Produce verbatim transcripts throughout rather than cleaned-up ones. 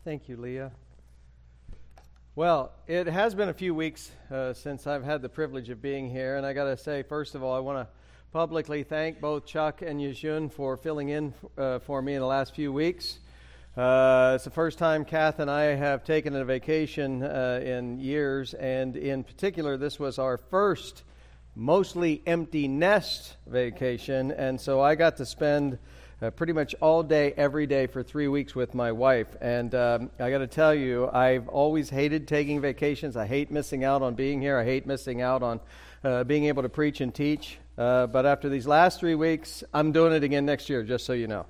Thank you, Leah. Well, it has been a few weeks uh, since I've had the privilege of being here, and I got to say, first of all, I want to publicly thank both Chuck and Yejun for filling in uh, for me in the last few weeks. Uh, it's the first time Kath and I have taken a vacation uh, in years, and in particular, this was our first mostly empty nest vacation, and so I got to spend Uh, pretty much all day, every day for three weeks with my wife. And um, I got to tell you, I've always hated taking vacations. I hate missing out on being here. I hate missing out on uh, being able to preach and teach. Uh, but after these last three weeks, I'm doing it again next year, just so you know.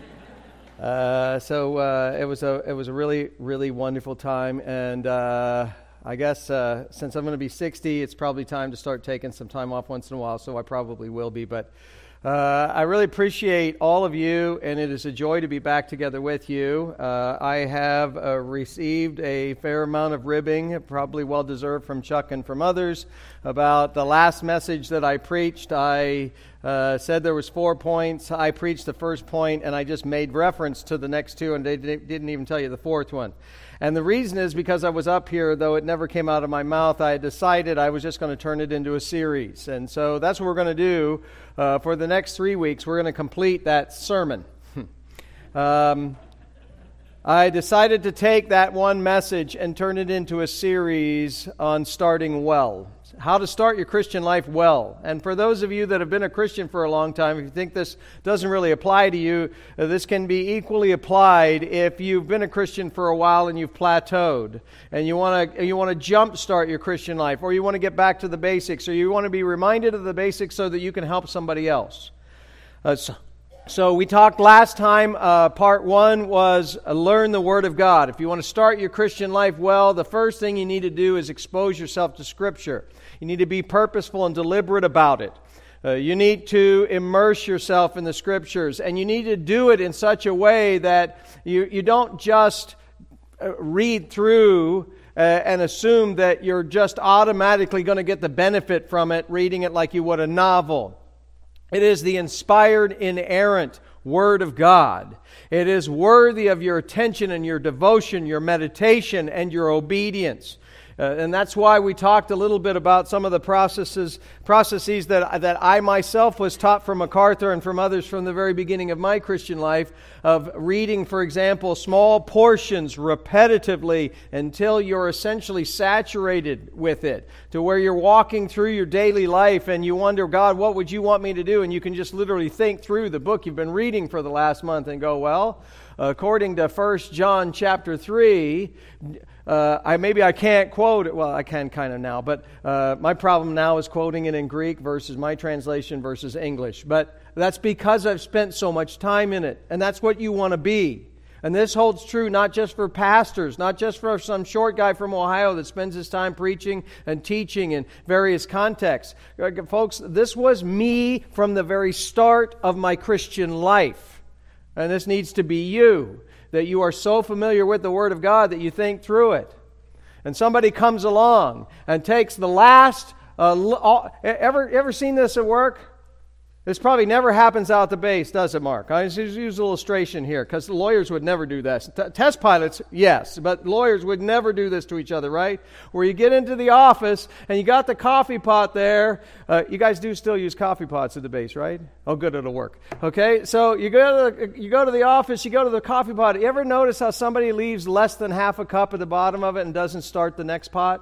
uh, so uh, it was a it was a really, really wonderful time. And uh, I guess uh, since I'm going to be sixty, it's probably time to start taking some time off once in a while, so I probably will be. But Uh, I really appreciate all of you, and it is a joy to be back together with you. Uh, I have uh, received a fair amount of ribbing, probably well-deserved from Chuck and from others, about the last message that I preached. I uh, said there was four points. I preached the first point, and I just made reference to the next two, and they didn't even tell you the fourth one. And the reason is because I was up here, though it never came out of my mouth, I had decided I was just going to turn it into a series. And so that's what we're going to do uh, for the next three weeks. We're going to complete that sermon. um, I decided to take that one message and turn it into a series on starting well. How to start your Christian life well. And for those of you that have been a Christian for a long time, if you think this doesn't really apply to you, uh, this can be equally applied if you've been a Christian for a while and you've plateaued, and you want to you want to jumpstart your Christian life, or you want to get back to the basics, or you want to be reminded of the basics so that you can help somebody else. Uh, so, So we talked last time, uh, part one was uh, learn the Word of God. If you want to start your Christian life well, the first thing you need to do is expose yourself to Scripture. You need to be purposeful and deliberate about it. Uh, you need to immerse yourself in the Scriptures, and you need to do it in such a way that you, you don't just uh, read through uh, and assume that you're just automatically going to get the benefit from it, reading it like you would a novel. It is the inspired, inerrant Word of God. It is worthy of your attention and your devotion, your meditation, and your obedience. Uh, and that's why we talked a little bit about some of the processes processes that, that I myself was taught from MacArthur and from others from the very beginning of my Christian life, of reading, for example, small portions repetitively until you're essentially saturated with it, to where you're walking through your daily life and you wonder, God, what would you want me to do? And you can just literally think through the book you've been reading for the last month and go, well, according to First John chapter three, Uh, I maybe I can't quote it. Well, I can kind of now, but uh, my problem now is quoting it in Greek versus my translation versus English. But that's because I've spent so much time in it, and that's what you want to be. And this holds true not just for pastors, not just for some short guy from Ohio that spends his time preaching and teaching in various contexts. Folks, this was me from the very start of my Christian life, and this needs to be you. That you are so familiar with the Word of God that you think through it. And somebody comes along and takes the last, uh, all, ever ever seen this at work? This probably never happens out the base, does it, Mark? I just use an illustration here, because the lawyers would never do this. T- test pilots, yes, but lawyers would never do this to each other, right? Where you get into the office, and you got the coffee pot there. Uh, you guys do still use coffee pots at the base, right? Oh, good, it'll work. Okay, so you go to the, you go to the office, you go to the coffee pot. You ever notice how somebody leaves less than half a cup at the bottom of it and doesn't start the next pot?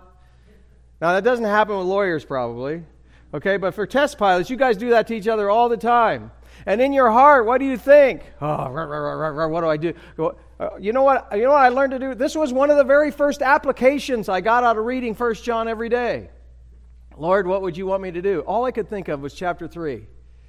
Now, that doesn't happen with lawyers, probably. Okay, but for test pilots, you guys do that to each other all the time. And in your heart, what do you think? Oh, rah, rah, rah, rah, what do I do? You know what? You know what I learned to do? This was one of the very first applications I got out of reading First John every day. Lord, what would you want me to do? All I could think of was chapter three.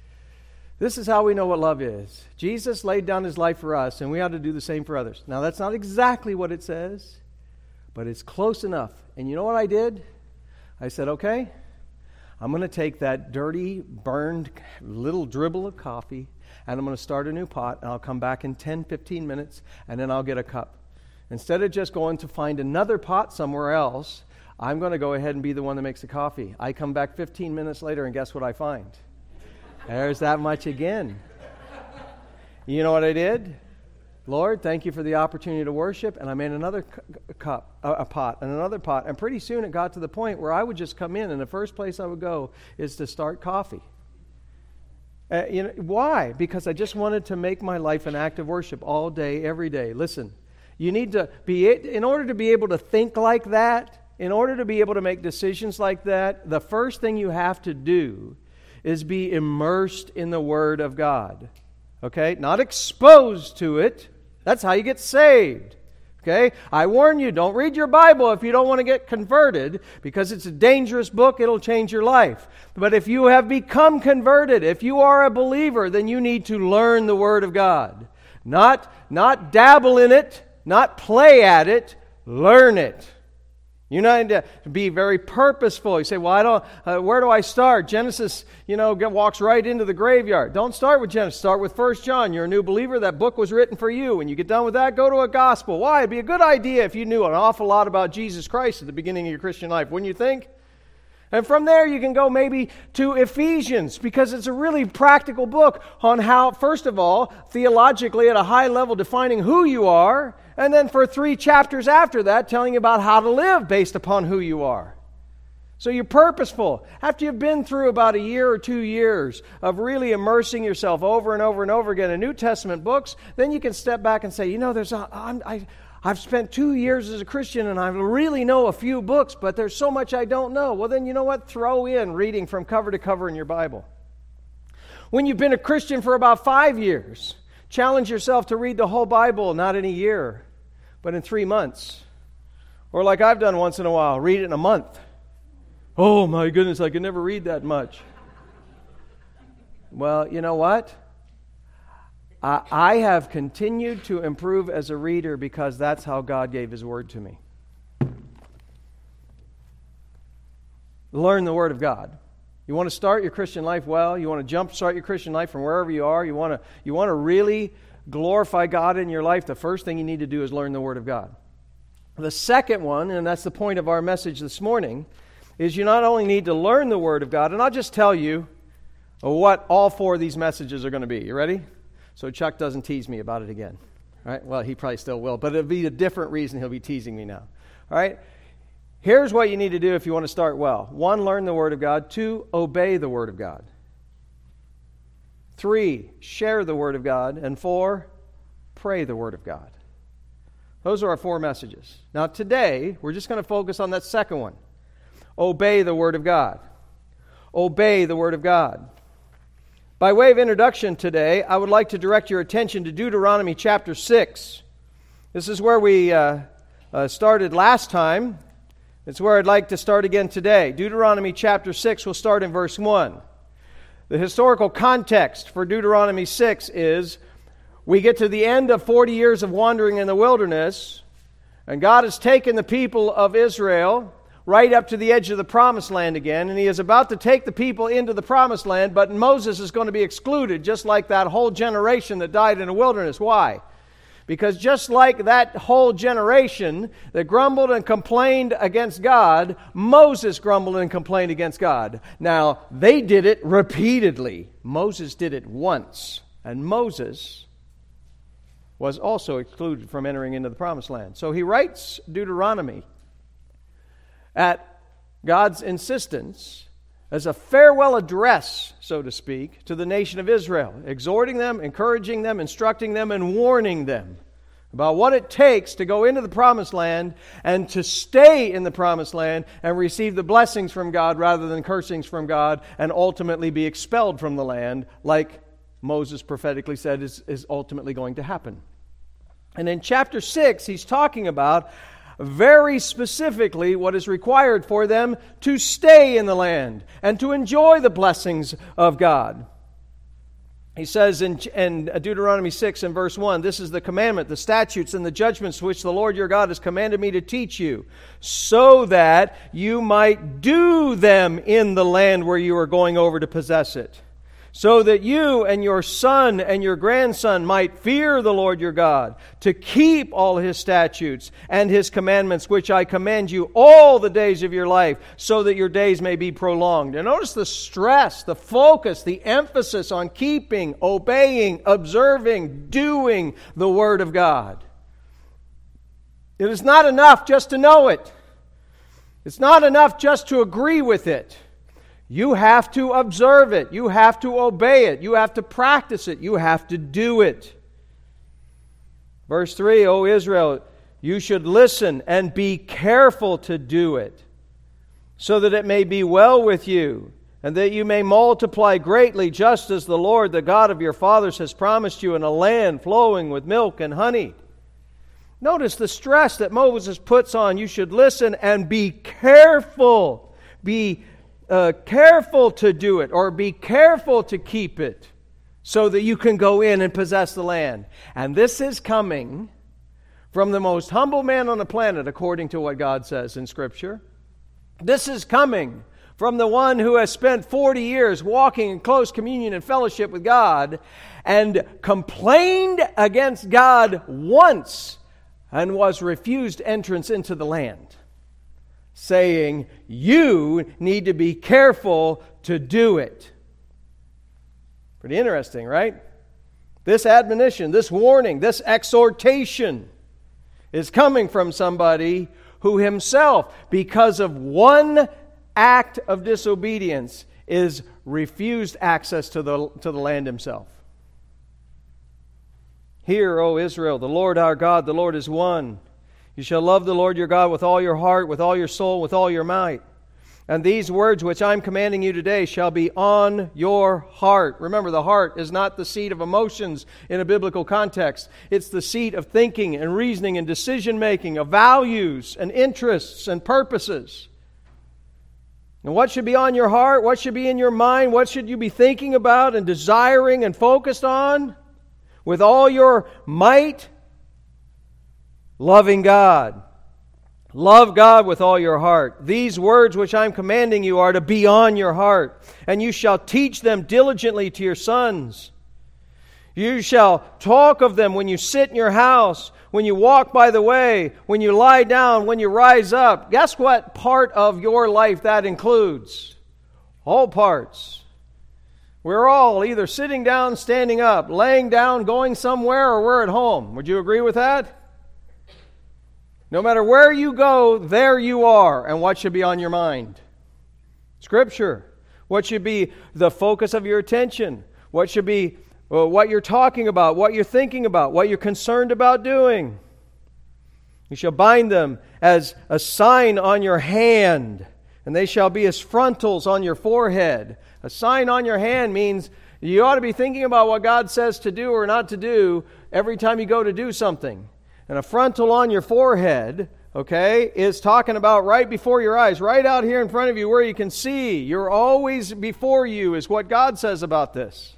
This is how we know what love is. Jesus laid down his life for us, and we ought to do the same for others. Now, that's not exactly what it says, but it's close enough. And you know what I did? I said, okay, I'm going to take that dirty, burned little dribble of coffee, and I'm going to start a new pot, and I'll come back in ten, fifteen minutes, and then I'll get a cup. Instead of just going to find another pot somewhere else, I'm going to go ahead and be the one that makes the coffee. I come back fifteen minutes later, and guess what I find? There's that much again. You know what I did? Lord, thank you for the opportunity to worship, and I made another cu- cup, a, a pot, and another pot, and pretty soon it got to the point where I would just come in, and the first place I would go is to start coffee. Uh, you know, why? Because I just wanted to make my life an act of worship all day, every day. Listen, you need to be, in order to be able to think like that, in order to be able to make decisions like that, the first thing you have to do is be immersed in the Word of God. Okay? Not exposed to it. That's how you get saved. Okay? I warn you, don't read your Bible if you don't want to get converted, because it's a dangerous book. It'll change your life. But if you have become converted, if you are a believer, then you need to learn the Word of God. Not, not dabble in it, not play at it, learn it. You need to be very purposeful. You say, well, I don't, uh, where do I start? Genesis, you know, get, walks right into the graveyard. Don't start with Genesis. Start with First John. You're a new believer. That book was written for you. When you get done with that, go to a gospel. Why? It'd be a good idea if you knew an awful lot about Jesus Christ at the beginning of your Christian life, wouldn't you think? And from there, you can go maybe to Ephesians, because it's a really practical book on how, first of all, theologically at a high level, defining who you are, and then for three chapters after that, telling you about how to live based upon who you are. So you're purposeful. After you've been through about a year or two years of really immersing yourself over and over and over again in New Testament books, then you can step back and say, you know, there's a, I'm, I, I've spent two years as a Christian and I really know a few books, but there's so much I don't know. Well, then you know what? Throw in reading from cover to cover in your Bible. When you've been a Christian for about five years, challenge yourself to read the whole Bible, not in a year, but in three months. Or like I've done once in a while, read it in a month. Oh my goodness, I can never read that much. Well, you know what? I, I have continued to improve as a reader because that's how God gave His Word to me. Learn the Word of God. You want to start your Christian life well. You want to jump start your Christian life from wherever you are. You want to, you want to really glorify God in your life. The first thing you need to do is learn the Word of God. The second one, and that's the point of our message this morning, is you not only need to learn the Word of God, and I'll just tell you what all four of these messages are going to be. You ready? So Chuck doesn't tease me about it again. All right? Well, he probably still will, but it'll be a different reason he'll be teasing me now. All right? Here's what you need to do if you want to start well. One, learn the Word of God. Two, obey the Word of God. Three, share the Word of God. And four, pray the Word of God. Those are our four messages. Now today, we're just going to focus on that second one. Obey the Word of God. Obey the Word of God. By way of introduction today, I would like to direct your attention to Deuteronomy chapter six. This is where we uh, uh, started last time. It's where I'd like to start again today. Deuteronomy chapter six, we'll start in verse one. The historical context for Deuteronomy six is we get to the end of forty years of wandering in the wilderness, and God has taken the people of Israel right up to the edge of the promised land again, and He is about to take the people into the promised land, but Moses is going to be excluded, just like that whole generation that died in the wilderness. Why? Because just like that whole generation that grumbled and complained against God, Moses grumbled and complained against God. Now, they did it repeatedly. Moses did it once, and Moses was also excluded from entering into the promised land. So he writes Deuteronomy at God's insistence as a farewell address, so to speak, to the nation of Israel, exhorting them, encouraging them, instructing them, and warning them about what it takes to go into the promised land and to stay in the promised land and receive the blessings from God rather than cursings from God, and ultimately be expelled from the land, like Moses prophetically said is, is ultimately going to happen. And in chapter six, he's talking about very specifically what is required for them to stay in the land and to enjoy the blessings of God. He says in, in Deuteronomy six and verse one, "This is the commandment, the statutes, and the judgments which the Lord your God has commanded me to teach you, so that you might do them in the land where you are going over to possess it. so that you and your son and your grandson might fear the Lord your God, to keep all His statutes and His commandments, which I command you all the days of your life, so that your days may be prolonged. And notice the stress, the focus, the emphasis on keeping, obeying, observing, doing the Word of God. It is not enough just to know it. It's not enough just to agree with it. You have to observe it. You have to obey it. You have to practice it. You have to do it. Verse three, O Israel, you should listen and be careful to do it, so that it may be well with you, and that you may multiply greatly, just as the Lord, the God of your fathers, has promised you, in a land flowing with milk and honey. Notice the stress that Moses puts on. You should listen and be careful. Be Uh, careful to do it, or be careful to keep it, so that you can go in and possess the land. And this is coming from the most humble man on the planet, according to what God says in Scripture. This is coming from the one who has spent forty years walking in close communion and fellowship with God, and complained against God once and was refused entrance into the land, saying, you need to be careful to do it. Pretty interesting, right? This admonition, this warning, this exhortation is coming from somebody who himself, because of one act of disobedience, is refused access to the, to the land himself. Hear, O Israel, the Lord our God, the Lord is one. You shall love the Lord your God with all your heart, with all your soul, with all your might. And these words which I'm commanding you today shall be on your heart. Remember, the heart is not the seat of emotions in a biblical context. It's the seat of thinking and reasoning and decision-making, of values and interests and purposes. And what should be on your heart? What should be in your mind? What should you be thinking about and desiring and focused on? With all your might, loving God. Love God with all your heart. These words which I'm commanding you are to be on your heart, and you shall teach them diligently to your sons. You shall talk of them when you sit in your house, when you walk by the way, when you lie down, when you rise up. Guess what part of your life that includes? All parts. We're all either sitting down, standing up, laying down, going somewhere, or we're at home. Would you agree with that? No matter where you go, there you are. And what should be on your mind? Scripture. What should be the focus of your attention? What should be well, what you're talking about, what you're thinking about, what you're concerned about doing? You shall bind them as a sign on your hand, and they shall be as frontals on your forehead. A sign on your hand means you ought to be thinking about what God says to do or not to do every time you go to do something. And a frontal on your forehead, okay, is talking about right before your eyes, right out here in front of you where you can see. You're always before you is what God says about this.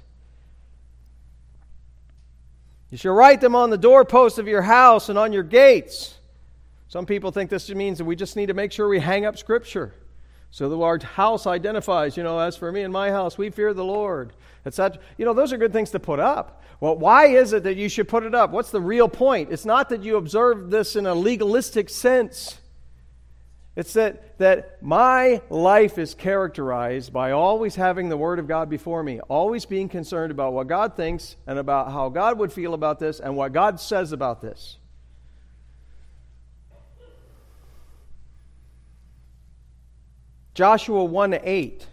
You shall write them on the doorposts of your house and on your gates. Some people think this means that we just need to make sure we hang up Scripture so that our house identifies, you know, as for me and my house, we fear the Lord. It's that, you know, those are good things to put up. Well, why is it that you should put it up? What's the real point? It's not that you observe this in a legalistic sense. It's that, that my life is characterized by always having the Word of God before me, always being concerned about what God thinks and about how God would feel about this and what God says about this. Joshua one eight.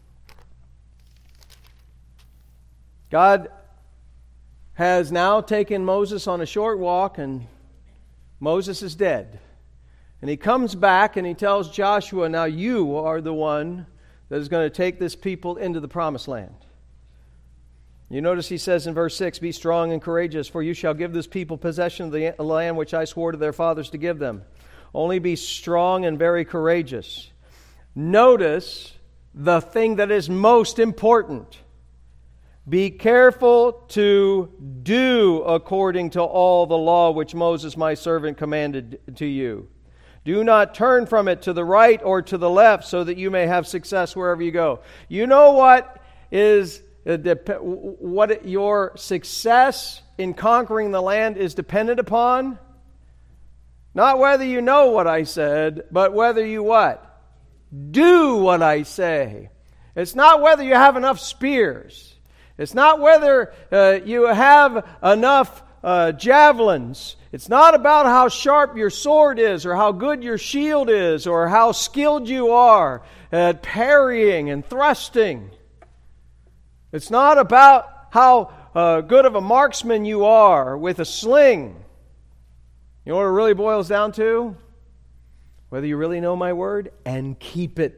God has now taken Moses on a short walk, and Moses is dead. And he comes back and he tells Joshua, now you are the one that is going to take this people into the promised land. You notice he says in verse six, be strong and courageous, for you shall give this people possession of the land which I swore to their fathers to give them. Only be strong and very courageous. Notice the thing that is most important. Be careful to do according to all the law which Moses my servant commanded to you. Do not turn from it to the right or to the left, so that you may have success wherever you go. You know what is uh, dep- what your success in conquering the land is dependent upon? Not whether you know what I said, but whether you what? Do what I say. It's not whether you have enough spears. It's not whether uh, you have enough uh, javelins. It's not about how sharp your sword is or how good your shield is or how skilled you are at parrying and thrusting. It's not about how uh, good of a marksman you are with a sling. You know what it really boils down to? Whether you really know my word and keep it.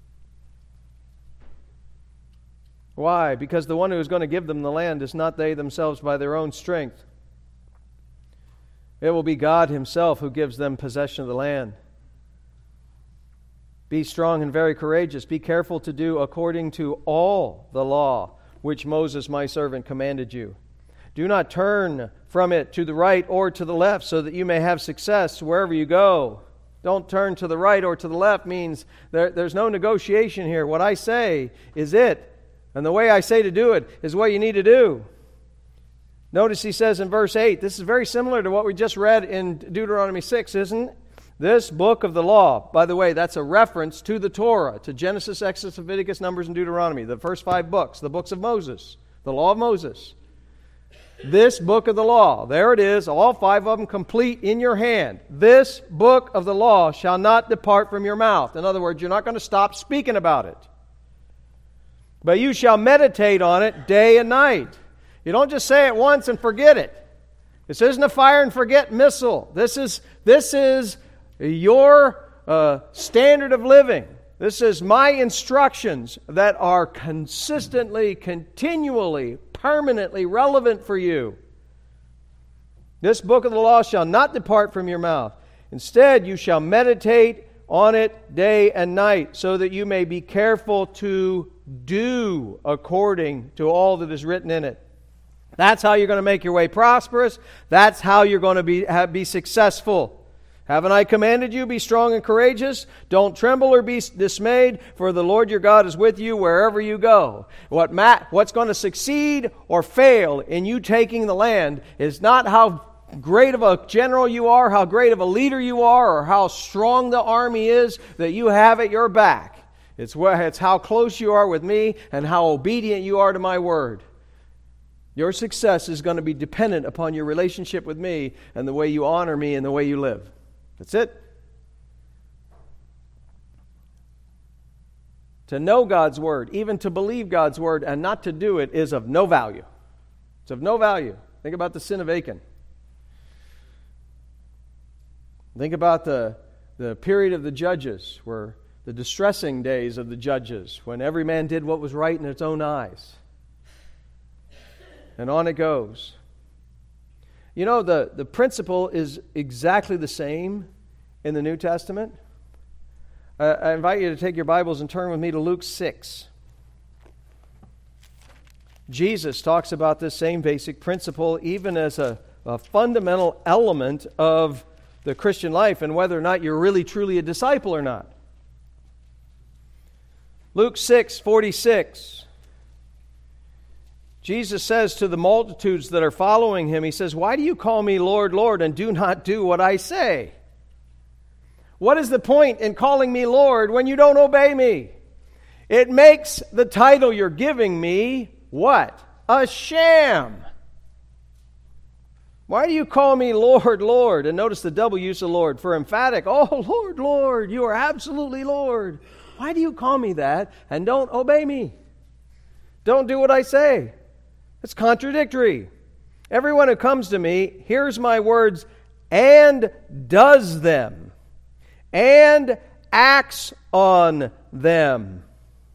Why? Because the one who is going to give them the land is not they themselves by their own strength. It will be God Himself who gives them possession of the land. Be strong and very courageous. Be careful to do according to all the law which Moses my servant commanded you. Do not turn from it to the right or to the left, so that you may have success wherever you go. Don't turn to the right or to the left means there, there's no negotiation here. What I say is it. And the way I say to do it is what you need to do. Notice he says in verse eight, this is very similar to what we just read in Deuteronomy six, isn't it? This book of the law, by the way, that's a reference to the Torah, to Genesis, Exodus, Leviticus, Numbers, and Deuteronomy, the first five books, the books of Moses, the law of Moses. This book of the law, there it is, all five of them complete in your hand. This book of the law shall not depart from your mouth. In other words, you're not going to stop speaking about it. But you shall meditate on it day and night. You don't just say it once and forget it. This isn't a fire and forget missile. This is, this is your uh, standard of living. This is my instructions that are consistently, continually, permanently relevant for you. This book of the law shall not depart from your mouth. Instead, you shall meditate on it day and night, so that you may be careful to do according to all that is written in it. That's how you're going to make your way prosperous. That's how you're going to be, have, be successful. Haven't I commanded you, be strong and courageous? Don't tremble or be dismayed, for the Lord your God is with you wherever you go. What ma- what's going to succeed or fail in you taking the land is not how great of a general you are, how great of a leader you are, or how strong the army is that you have at your back. It's, where, it's how close you are with me and how obedient you are to my word. Your success is going to be dependent upon your relationship with me and the way you honor me and the way you live. That's it. To know God's word, even to believe God's word and not to do it, is of no value. It's of no value. Think about the sin of Achan. Think about the, the period of the judges, where the distressing days of the judges, when every man did what was right in its own eyes. And on it goes. You know, the, the principle is exactly the same in the New Testament. Uh, I invite you to take your Bibles and turn with me to Luke six. Jesus talks about this same basic principle even as a, a fundamental element of the Christian life and whether or not you're really truly a disciple or not. Luke six forty-six. Jesus says to the multitudes that are following him, he says, "Why do you call me Lord, Lord, and do not do what I say? What is the point in calling me Lord when you don't obey me? It makes the title you're giving me, what? A sham. Why do you call me Lord, Lord?" And notice the double use of Lord. For emphatic, "Oh, Lord, Lord, you are absolutely Lord. Why do you call me that and don't obey me? Don't do what I say." It's contradictory. Everyone who comes to me hears my words and does them, and acts on them.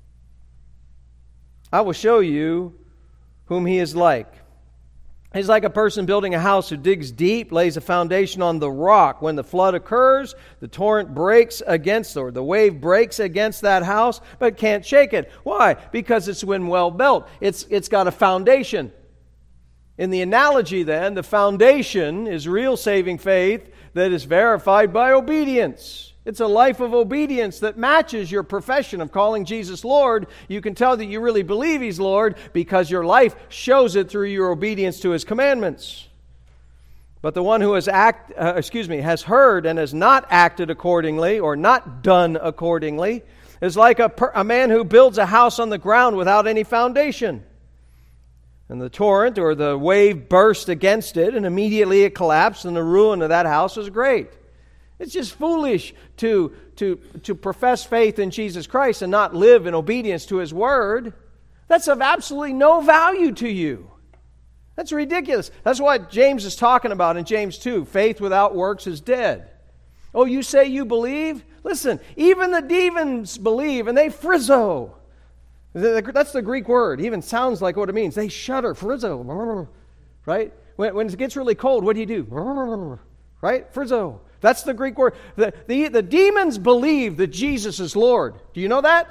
I will show you whom he is like. He's like a person building a house who digs deep, lays a foundation on the rock. When the flood occurs, the torrent breaks against, or the wave breaks against that house, but can't shake it. Why? Because it's been well built. It's, it's got a foundation. In the analogy then, the foundation is real saving faith that is verified by obedience. It's a life of obedience that matches your profession of calling Jesus Lord. You can tell that you really believe He's Lord because your life shows it through your obedience to His commandments. But the one who has act, uh, excuse me, has heard and has not acted accordingly or not done accordingly is like a, per, a man who builds a house on the ground without any foundation. And the torrent or the wave burst against it, and immediately it collapsed, and the ruin of that house was great. It's just foolish to, to, to profess faith in Jesus Christ and not live in obedience to His Word. That's of absolutely no value to you. That's ridiculous. That's what James is talking about in James two. Faith without works is dead. Oh, you say you believe? Listen, even the demons believe, and they frizzo. That's the Greek word. It even sounds like what it means. They shudder, frizzo. Right? When, when it gets really cold, what do you do? Right? Frizzo. That's the Greek word. The, the, the demons believe that Jesus is Lord. Do you know that?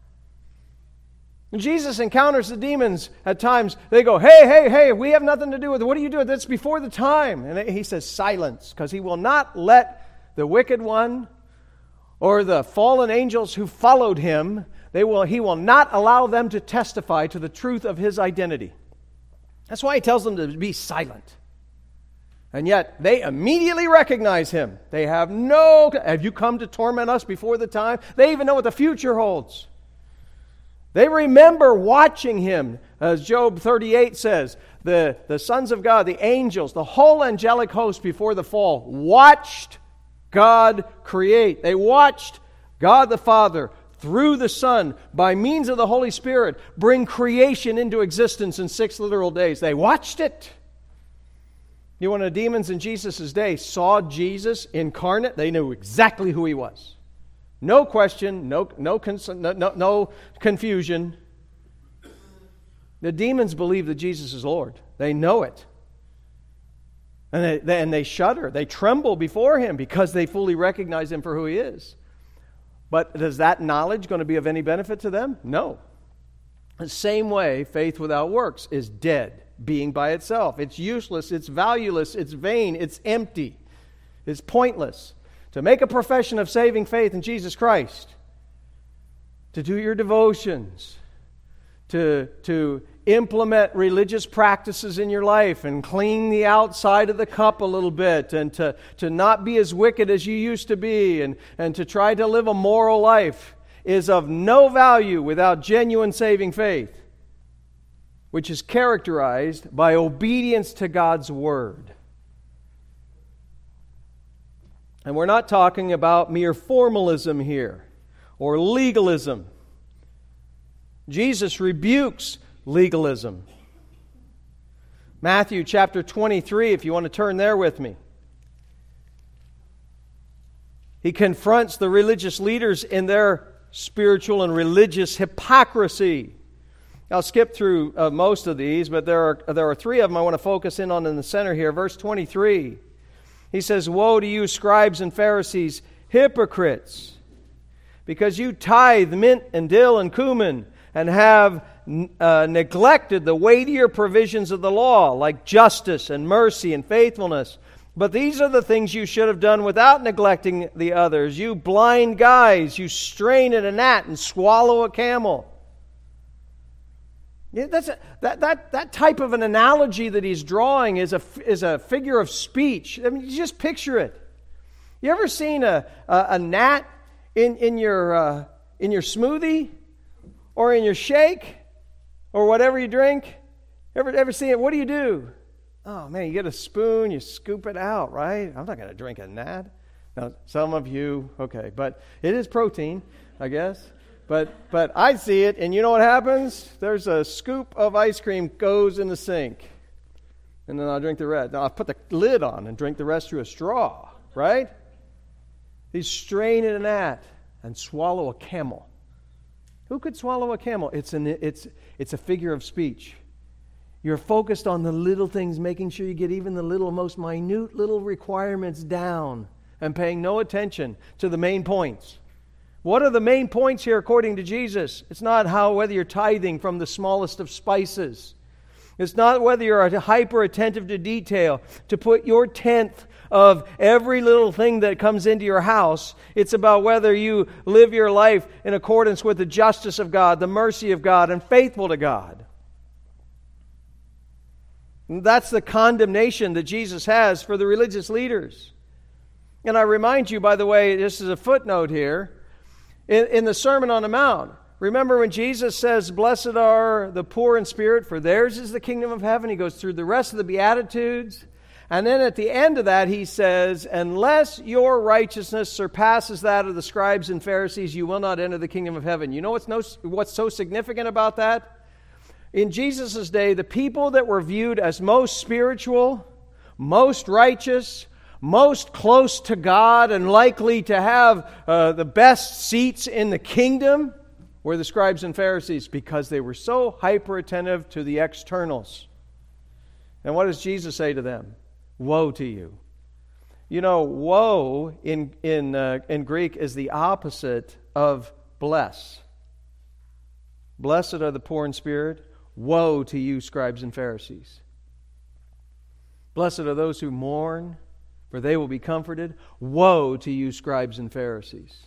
When Jesus encounters the demons at times, they go, hey, hey, hey, we have nothing to do with it. What are you doing? That's before the time. And He says, silence, because He will not let the wicked one or the fallen angels who followed Him, they will, He will not allow them to testify to the truth of His identity. That's why He tells them to be silent. And yet, they immediately recognize Him. They have no, have you come to torment us before the time? They even know what the future holds. They remember watching Him. As Job thirty-eight says, the, the sons of God, the angels, the whole angelic host before the fall watched God create. They watched God the Father through the Son by means of the Holy Spirit bring creation into existence in six literal days. They watched it. You know, when the demons in Jesus' day saw Jesus incarnate, they knew exactly who He was. No question, no, no, no, no, no confusion. The demons believe that Jesus is Lord. They know it. And they, they, and they shudder. They tremble before Him because they fully recognize Him for who He is. But is that knowledge going to be of any benefit to them? No. The same way, faith without works is dead, being by itself. It's useless, it's valueless, it's vain, it's empty, it's pointless. To make a profession of saving faith in Jesus Christ, to do your devotions, to, to implement religious practices in your life and clean the outside of the cup a little bit, and to, to not be as wicked as you used to be, and, and to try to live a moral life is of no value without genuine saving faith, which is characterized by obedience to God's Word. And we're not talking about mere formalism here or legalism. Jesus rebukes legalism. Matthew chapter twenty-three, if you want to turn there with me. He confronts the religious leaders in their spiritual and religious hypocrisy. I'll skip through uh, most of these, but there are, there are three of them I want to focus in on in the center here. Verse twenty-three. He says, woe to you, scribes and Pharisees, hypocrites, because you tithe mint and dill and cumin, and have uh, neglected the weightier provisions of the law, like justice and mercy and faithfulness. But these are the things you should have done without neglecting the others. You blind guys, you strain at a gnat and swallow a camel. Yeah, that's a, that, that, that type of an analogy that he's drawing is a, is a figure of speech. I mean, you just picture it. You ever seen a, a, a gnat in, in, your, uh, in your smoothie or in your shake or whatever you drink? Ever, ever seen it? What do you do? Oh, man, you get a spoon, you scoop it out, right? I'm not going to drink a gnat. Now, some of you, okay, but it is protein, I guess. But but I see it, and you know what happens? There's a scoop of ice cream goes in the sink. And then I'll drink the rest. Now I'll put the lid on and drink the rest through a straw, right? He's straining a gnat and swallow a camel. Who could swallow a camel? It's an it's it's a figure of speech. You're focused on the little things, making sure you get even the little, most minute little requirements down and paying no attention to the main points. What are the main points here according to Jesus? It's not how whether you're tithing from the smallest of spices. It's not whether you're hyper attentive to detail, to put your tenth of every little thing that comes into your house. It's about whether you live your life in accordance with the justice of God, the mercy of God, and faithful to God. And that's the condemnation that Jesus has for the religious leaders. And I remind you, by the way, this is a footnote here, in, in the Sermon on the Mount, remember when Jesus says, "Blessed are the poor in spirit, for theirs is the kingdom of heaven." He goes through the rest of the Beatitudes. And then at the end of that, he says, "Unless your righteousness surpasses that of the scribes and Pharisees, you will not enter the kingdom of heaven." You know what's, no, what's so significant about that? In Jesus' day, the people that were viewed as most spiritual, most righteous, most close to God, and likely to have uh, the best seats in the kingdom were the scribes and Pharisees, because they were so hyper-attentive to the externals. And what does Jesus say to them? Woe to you. You know, woe in, in, uh, in Greek is the opposite of bless. Blessed are the poor in spirit. Woe to you, scribes and Pharisees. Blessed are those who mourn, for they will be comforted. Woe to you, scribes and Pharisees.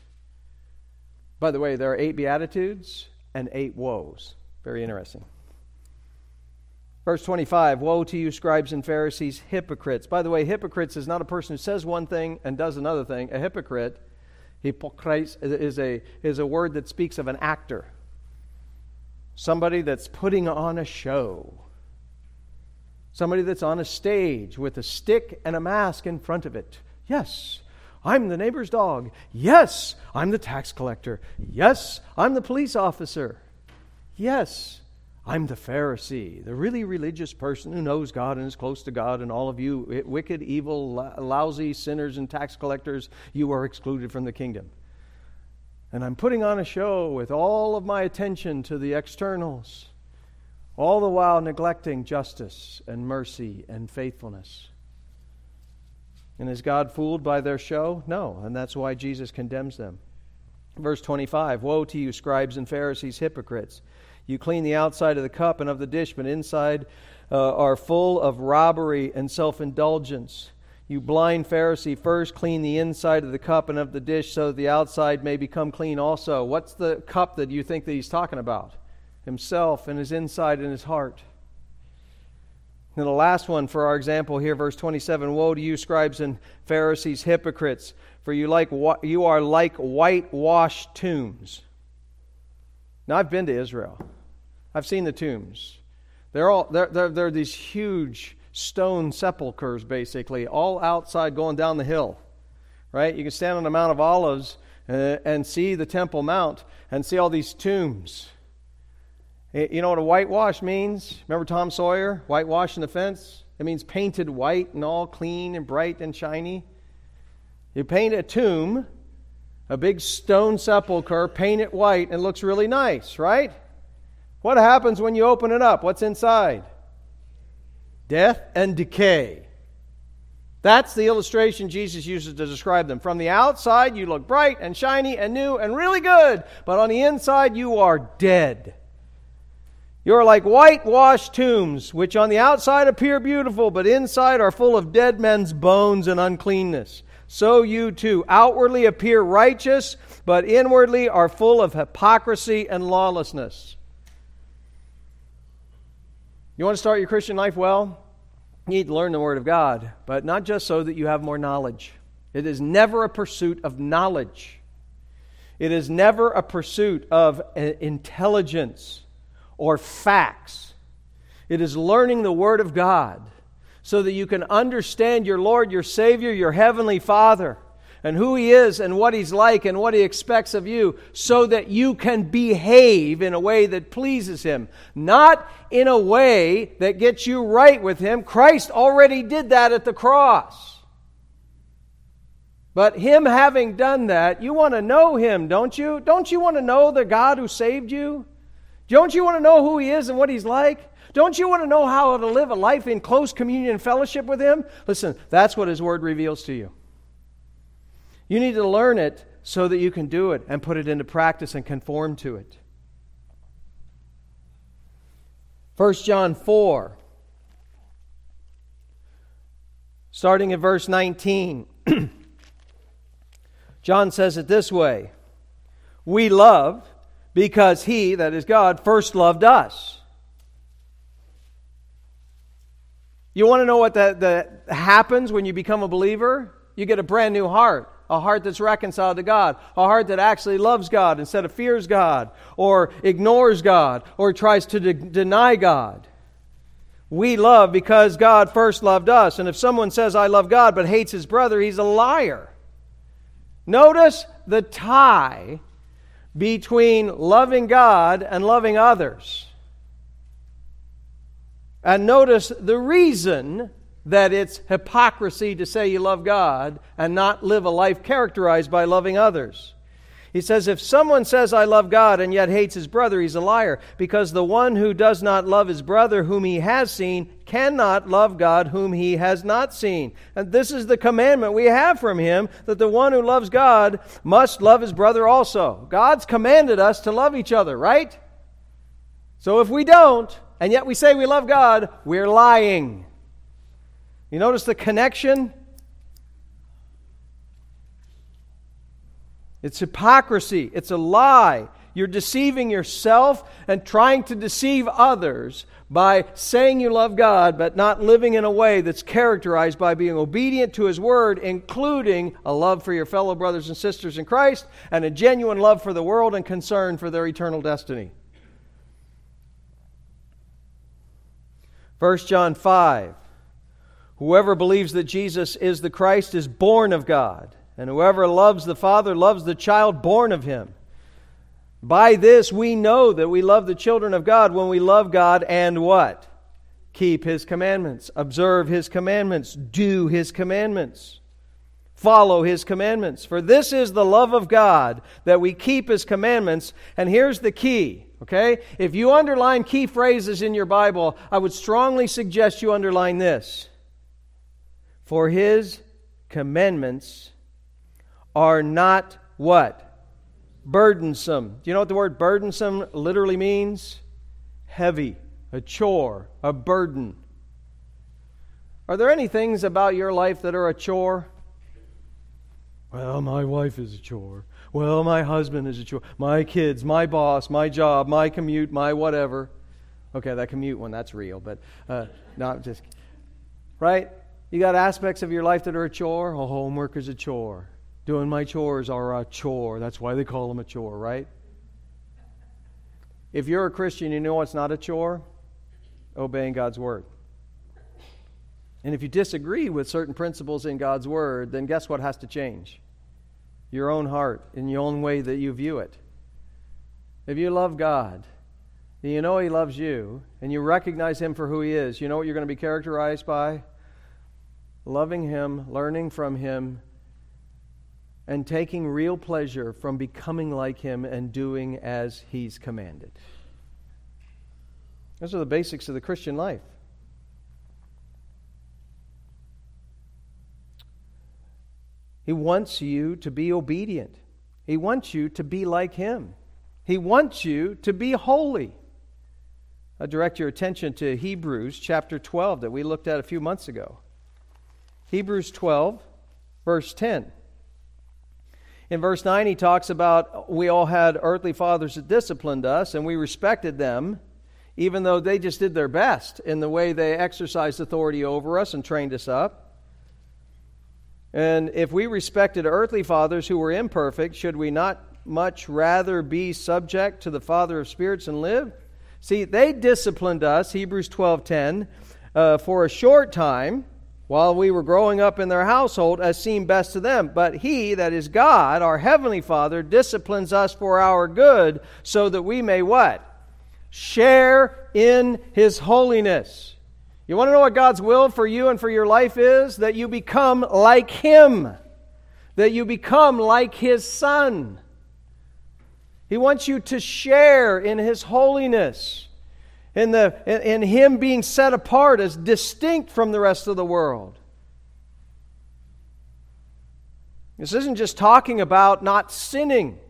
By the way, there are eight Beatitudes and eight woes. Very interesting. Verse twenty-five, woe to you, scribes and Pharisees, hypocrites. By the way, hypocrites is not a person who says one thing and does another thing. A hypocrite, hypokrites, is a, is a word that speaks of an actor. Somebody that's putting on a show. Somebody that's on a stage with a stick and a mask in front of it. Yes, I'm the neighbor's dog. Yes, I'm the tax collector. Yes, I'm the police officer. Yes, I'm the Pharisee, the really religious person who knows God and is close to God, and all of you wicked, evil, lousy sinners and tax collectors, you are excluded from the kingdom. And I'm putting on a show with all of my attention to the externals, all the while neglecting justice and mercy and faithfulness. And is God fooled by their show? No, and that's why Jesus condemns them. Verse twenty-five, woe to you, scribes and Pharisees, hypocrites! You clean the outside of the cup and of the dish, but inside uh, are full of robbery and self-indulgence. You blind Pharisee, first clean the inside of the cup and of the dish, so that the outside may become clean also. What's the cup that you think that he's talking about? Himself and his inside and his heart. And the last one for our example here, verse twenty-seven, woe to you, scribes and Pharisees, hypocrites, for you like you are like whitewashed tombs. Now, I've been to Israel. I've seen the tombs. They're all they're, they're, they're these huge stone sepulchers, basically, all outside going down the hill. Right? You can stand on the Mount of Olives uh, and see the Temple Mount and see all these tombs. You know what a whitewash means? Remember Tom Sawyer, whitewashing the fence? It means painted white and all clean and bright and shiny. You paint a tomb, a big stone sepulcher, paint it white, and it looks really nice, right? What happens when you open it up? What's inside? Death and decay. That's the illustration Jesus uses to describe them. From the outside, you look bright and shiny and new and really good, but on the inside, you are dead. You are like whitewashed tombs, which on the outside appear beautiful, but inside are full of dead men's bones and uncleanness. So you too outwardly appear righteous, but inwardly are full of hypocrisy and lawlessness. You want to start your Christian life well? You need to learn the Word of God, but not just so that you have more knowledge. It is never a pursuit of knowledge. It is never a pursuit of intelligence or facts. It is learning the Word of God so that you can understand your Lord, your Savior, your Heavenly Father, and who He is and what He's like and what He expects of you, so that you can behave in a way that pleases Him, not in a way that gets you right with Him. Christ already did that at the cross. But Him having done that, you want to know Him, don't you? Don't you want to know the God who saved you? Don't you want to know who He is and what He's like? Don't you want to know how to live a life in close communion and fellowship with Him? Listen, that's what His Word reveals to you. You need to learn it so that you can do it and put it into practice and conform to it. First John four, Starting at verse nineteen, John says it this way: we love because He, that is God, first loved us. You want to know what that, that happens when you become a believer? You get a brand new heart. A heart that's reconciled to God. A heart that actually loves God instead of fears God, or ignores God, or tries to de- deny God. We love because God first loved us. And if someone says, I love God, but hates his brother, he's a liar. Notice the tie between loving God and loving others. And notice the reason that it's hypocrisy to say you love God and not live a life characterized by loving others. He says, if someone says, I love God, and yet hates his brother, he's a liar, because the one who does not love his brother whom he has seen cannot love God whom he has not seen. And this is the commandment we have from Him, that the one who loves God must love his brother also. God's commanded us to love each other, right? So if we don't, and yet we say we love God, we're lying. You notice the connection? It's hypocrisy. It's a lie. You're deceiving yourself and trying to deceive others by saying you love God, but not living in a way that's characterized by being obedient to His Word, including a love for your fellow brothers and sisters in Christ and a genuine love for the world and concern for their eternal destiny. First John five. Whoever believes that Jesus is the Christ is born of God, and whoever loves the Father loves the child born of Him. By this we know that we love the children of God when we love God and what? Keep His commandments, observe His commandments, do His commandments, follow His commandments. For this is the love of God, that we keep His commandments. And here's the key, okay? If you underline key phrases in your Bible, I would strongly suggest you underline this. For His commandments are not what? Burdensome. Do you know what the word burdensome literally means? Heavy, a chore, a burden. Are there any things about your life that are a chore? Well, my wife is a chore. Well, my husband is a chore. My kids, my boss, my job, my commute, my whatever. Okay, that commute one, that's real, but uh, not just... Right? You got aspects of your life that are a chore. Oh, homework is a chore. Doing my chores are a chore. That's why they call them a chore, right? If you're a Christian, you know what's not a chore? Obeying God's Word. And if you disagree with certain principles in God's Word, then guess what has to change? Your own heart, in your own way that you view it. If you love God, and you know He loves you, and you recognize Him for who He is, you know what you're going to be characterized by? Loving Him, learning from Him, and taking real pleasure from becoming like Him and doing as He's commanded. Those are the basics of the Christian life. He wants you to be obedient. He wants you to be like Him. He wants you to be holy. I direct your attention to Hebrews chapter twelve that we looked at a few months ago. Hebrews twelve, verse ten. In verse nine, he talks about we all had earthly fathers that disciplined us, and we respected them, even though they just did their best in the way they exercised authority over us and trained us up. And if we respected earthly fathers who were imperfect, should we not much rather be subject to the Father of spirits and live? See, they disciplined us, Hebrews twelve ten, uh, for a short time, while we were growing up in their household, as seemed best to them. But He, that is God, our Heavenly Father, disciplines us for our good, so that we may what? Share in His holiness. You want to know what God's will for you and for your life is? That you become like Him. That you become like His Son. He wants you to share in His holiness. In, the, in, in Him being set apart as distinct from the rest of the world. This isn't just talking about not sinning.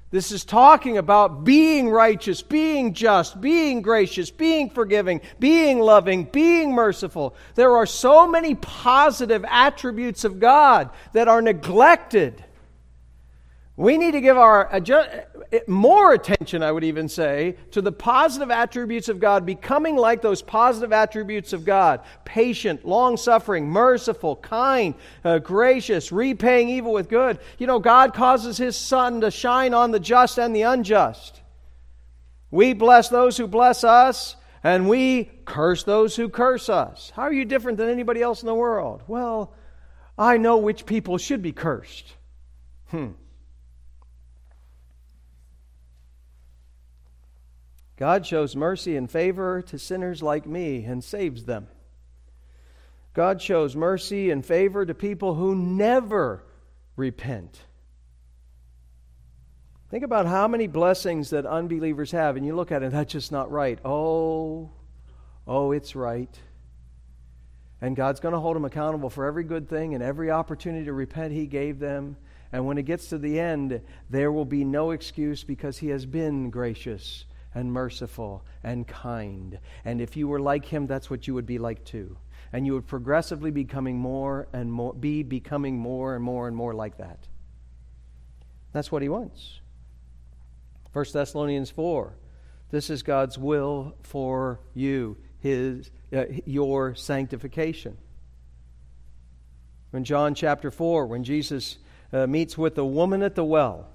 This is talking about being righteous, being just, being gracious, being forgiving, being loving, being merciful. There are so many positive attributes of God that are neglected. We need to give our more attention, I would even say, to the positive attributes of God, becoming like those positive attributes of God. Patient, long-suffering, merciful, kind, uh, gracious, repaying evil with good. You know, God causes His sun to shine on the just and the unjust. We bless those who bless us, and we curse those who curse us. How are you different than anybody else in the world? Well, I know which people should be cursed. Hmm. God shows mercy and favor to sinners like me and saves them. God shows mercy and favor to people who never repent. Think about how many blessings that unbelievers have, and you look at it, that's just not right. Oh, oh, it's right. And God's going to hold them accountable for every good thing and every opportunity to repent He gave them. And when it gets to the end, there will be no excuse because He has been gracious and merciful and kind. And if you were like Him, that's what you would be like too. And you would progressively becoming more and more, be becoming more and more and more like that. That's what He wants. First Thessalonians four. This is God's will for you, His, uh, your sanctification. In John chapter four, when Jesus uh, meets with the woman at the well,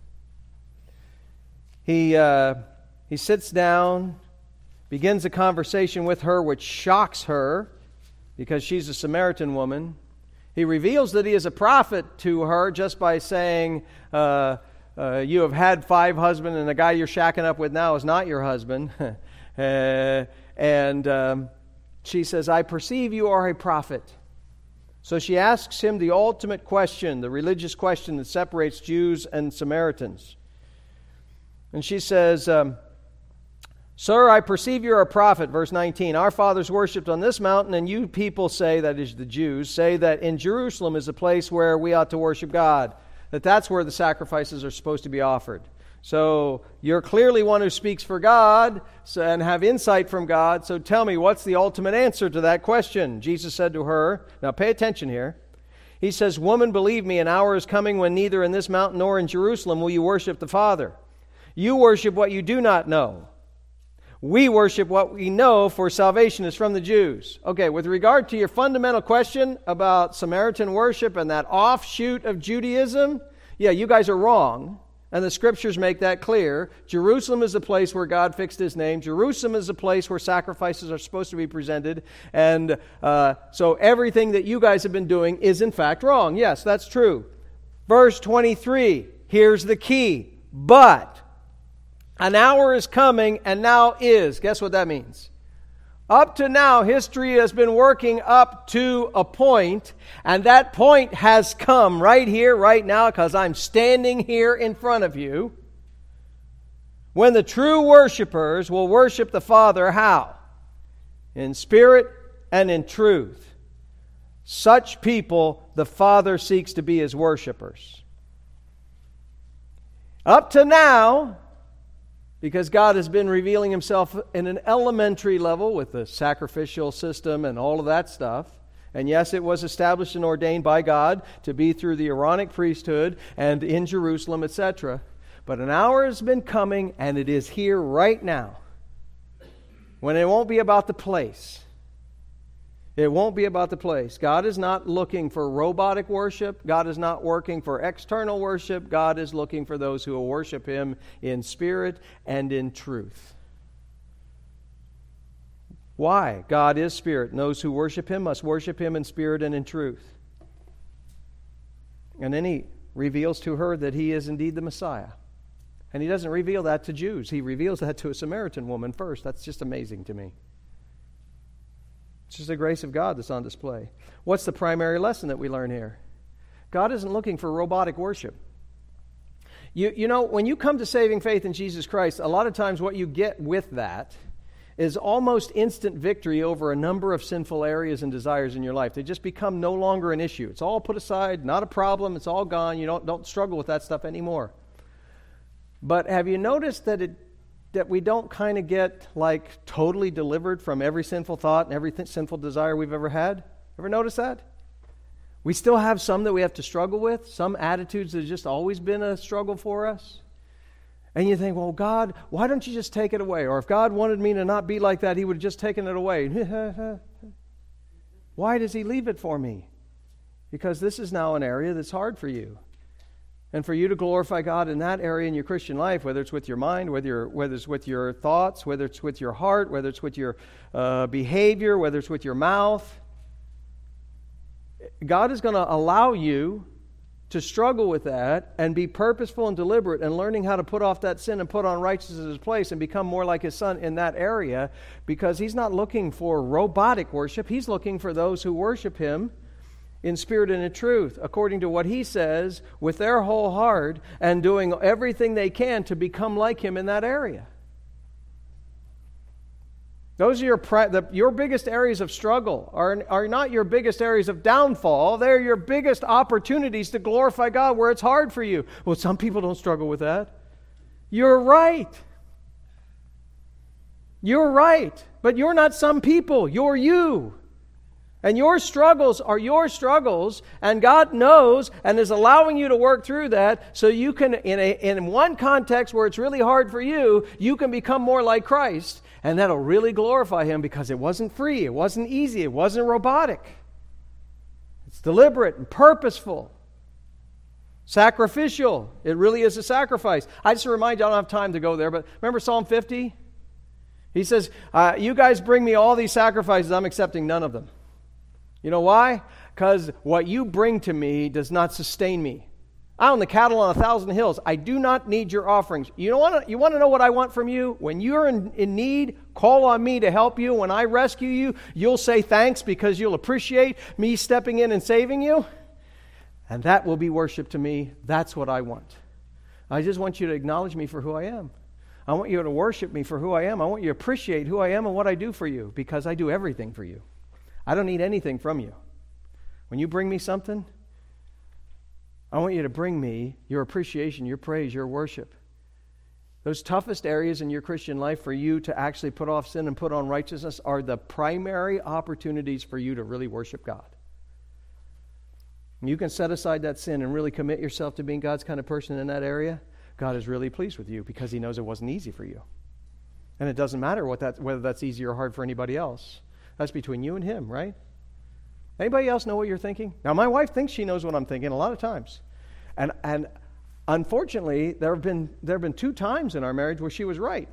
He... Uh, He sits down, begins a conversation with her which shocks her because she's a Samaritan woman. He reveals that he is a prophet to her just by saying, uh, uh, you have had five husbands and the guy you're shacking up with now is not your husband. uh, and um, she says, I perceive you are a prophet. So she asks him the ultimate question, the religious question that separates Jews and Samaritans. And she says, um, Sir, I perceive you're a prophet. Verse nineteen, our fathers worshipped on this mountain, and you people say, that is the Jews, say that in Jerusalem is a place where we ought to worship God, that that's where the sacrifices are supposed to be offered. So you're clearly one who speaks for God and have insight from God, so tell me, what's the ultimate answer to that question? Jesus said to her, now pay attention here. He says, Woman, believe me, an hour is coming when neither in this mountain nor in Jerusalem will you worship the Father. You worship what you do not know. We worship what we know, for salvation is from the Jews. Okay, with regard to your fundamental question about Samaritan worship and that offshoot of Judaism, yeah, you guys are wrong. And the Scriptures make that clear. Jerusalem is the place where God fixed His name. Jerusalem is the place where sacrifices are supposed to be presented. And uh, so everything that you guys have been doing is in fact wrong. Yes, that's true. Verse twenty-three, here's the key. But an hour is coming, and now is. Guess what that means? Up to now, history has been working up to a point, and that point has come right here, right now, because I'm standing here in front of you, when the true worshipers will worship the Father. How? In spirit and in truth. Such people the Father seeks to be His worshipers. Up to now, because God has been revealing Himself in an elementary level with the sacrificial system and all of that stuff. And yes, it was established and ordained by God to be through the Aaronic priesthood and in Jerusalem, et cetera. But an hour has been coming, and it is here right now, when it won't be about the place. It won't be about the place. God is not looking for robotic worship. God is not working for external worship. God is looking for those who will worship Him in spirit and in truth. Why? God is spirit, and those who worship Him must worship Him in spirit and in truth. And then He reveals to her that He is indeed the Messiah. And He doesn't reveal that to Jews. He reveals that to a Samaritan woman first. That's just amazing to me. It's just the grace of God that's on display. What's the primary lesson that we learn here? God isn't looking for robotic worship. You, you know, when you come to saving faith in Jesus Christ, a lot of times what you get with that is almost instant victory over a number of sinful areas and desires in your life. They just become no longer an issue. It's all put aside, not a problem, it's all gone. You don't, don't struggle with that stuff anymore. But have you noticed that it that we don't kind of get like totally delivered from every sinful thought and every th- sinful desire we've ever had? Ever notice that? We still have some that we have to struggle with, some attitudes that have just always been a struggle for us. And you think, well, God, why don't you just take it away? Or if God wanted me to not be like that, He would have just taken it away. Why does He leave it for me? Because this is now an area that's hard for you. And for you to glorify God in that area in your Christian life, whether it's with your mind, whether, you're, whether it's with your thoughts, whether it's with your heart, whether it's with your uh, behavior, whether it's with your mouth, God is going to allow you to struggle with that and be purposeful and deliberate and learning how to put off that sin and put on righteousness in His place and become more like His Son in that area, because He's not looking for robotic worship. He's looking for those who worship Him in spirit and in truth, according to what He says, with their whole heart, and doing everything they can to become like Him in that area. Those are your the, your biggest areas of struggle, are, are not your biggest areas of downfall. They're your biggest opportunities to glorify God where it's hard for you. Well, some people don't struggle with that. You're right. You're right. But you're not some people. You're you. And your struggles are your struggles, and God knows and is allowing you to work through that so you can, in a in one context where it's really hard for you, you can become more like Christ, and that'll really glorify Him because it wasn't free, it wasn't easy, it wasn't robotic. It's deliberate and purposeful. Sacrificial. It really is a sacrifice. I just remind you, I don't have time to go there, but remember Psalm fifty? He says, uh, you guys bring me all these sacrifices, I'm accepting none of them. You know why? Because what you bring to me does not sustain me. I own the cattle on a thousand hills. I do not need your offerings. You want to you want to know what I want from you? When you're in, in need, call on me to help you. When I rescue you, you'll say thanks because you'll appreciate me stepping in and saving you. And that will be worship to me. That's what I want. I just want you to acknowledge me for who I am. I want you to worship me for who I am. I want you to appreciate who I am and what I do for you, because I do everything for you. I don't need anything from you. When you bring me something, I want you to bring me your appreciation, your praise, your worship. Those toughest areas in your Christian life for you to actually put off sin and put on righteousness are the primary opportunities for you to really worship God. And you can set aside that sin and really commit yourself to being God's kind of person in that area. God is really pleased with you because He knows it wasn't easy for you. And it doesn't matter what that, whether that's easy or hard for anybody else. That's between you and Him, right? Anybody else know what you're thinking? Now, my wife thinks she knows what I'm thinking a lot of times. And and unfortunately, there have been there have been two times in our marriage where she was right.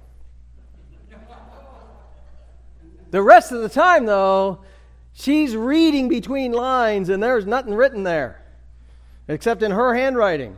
The rest of the time, though, she's reading between lines and there's nothing written there except in her handwriting.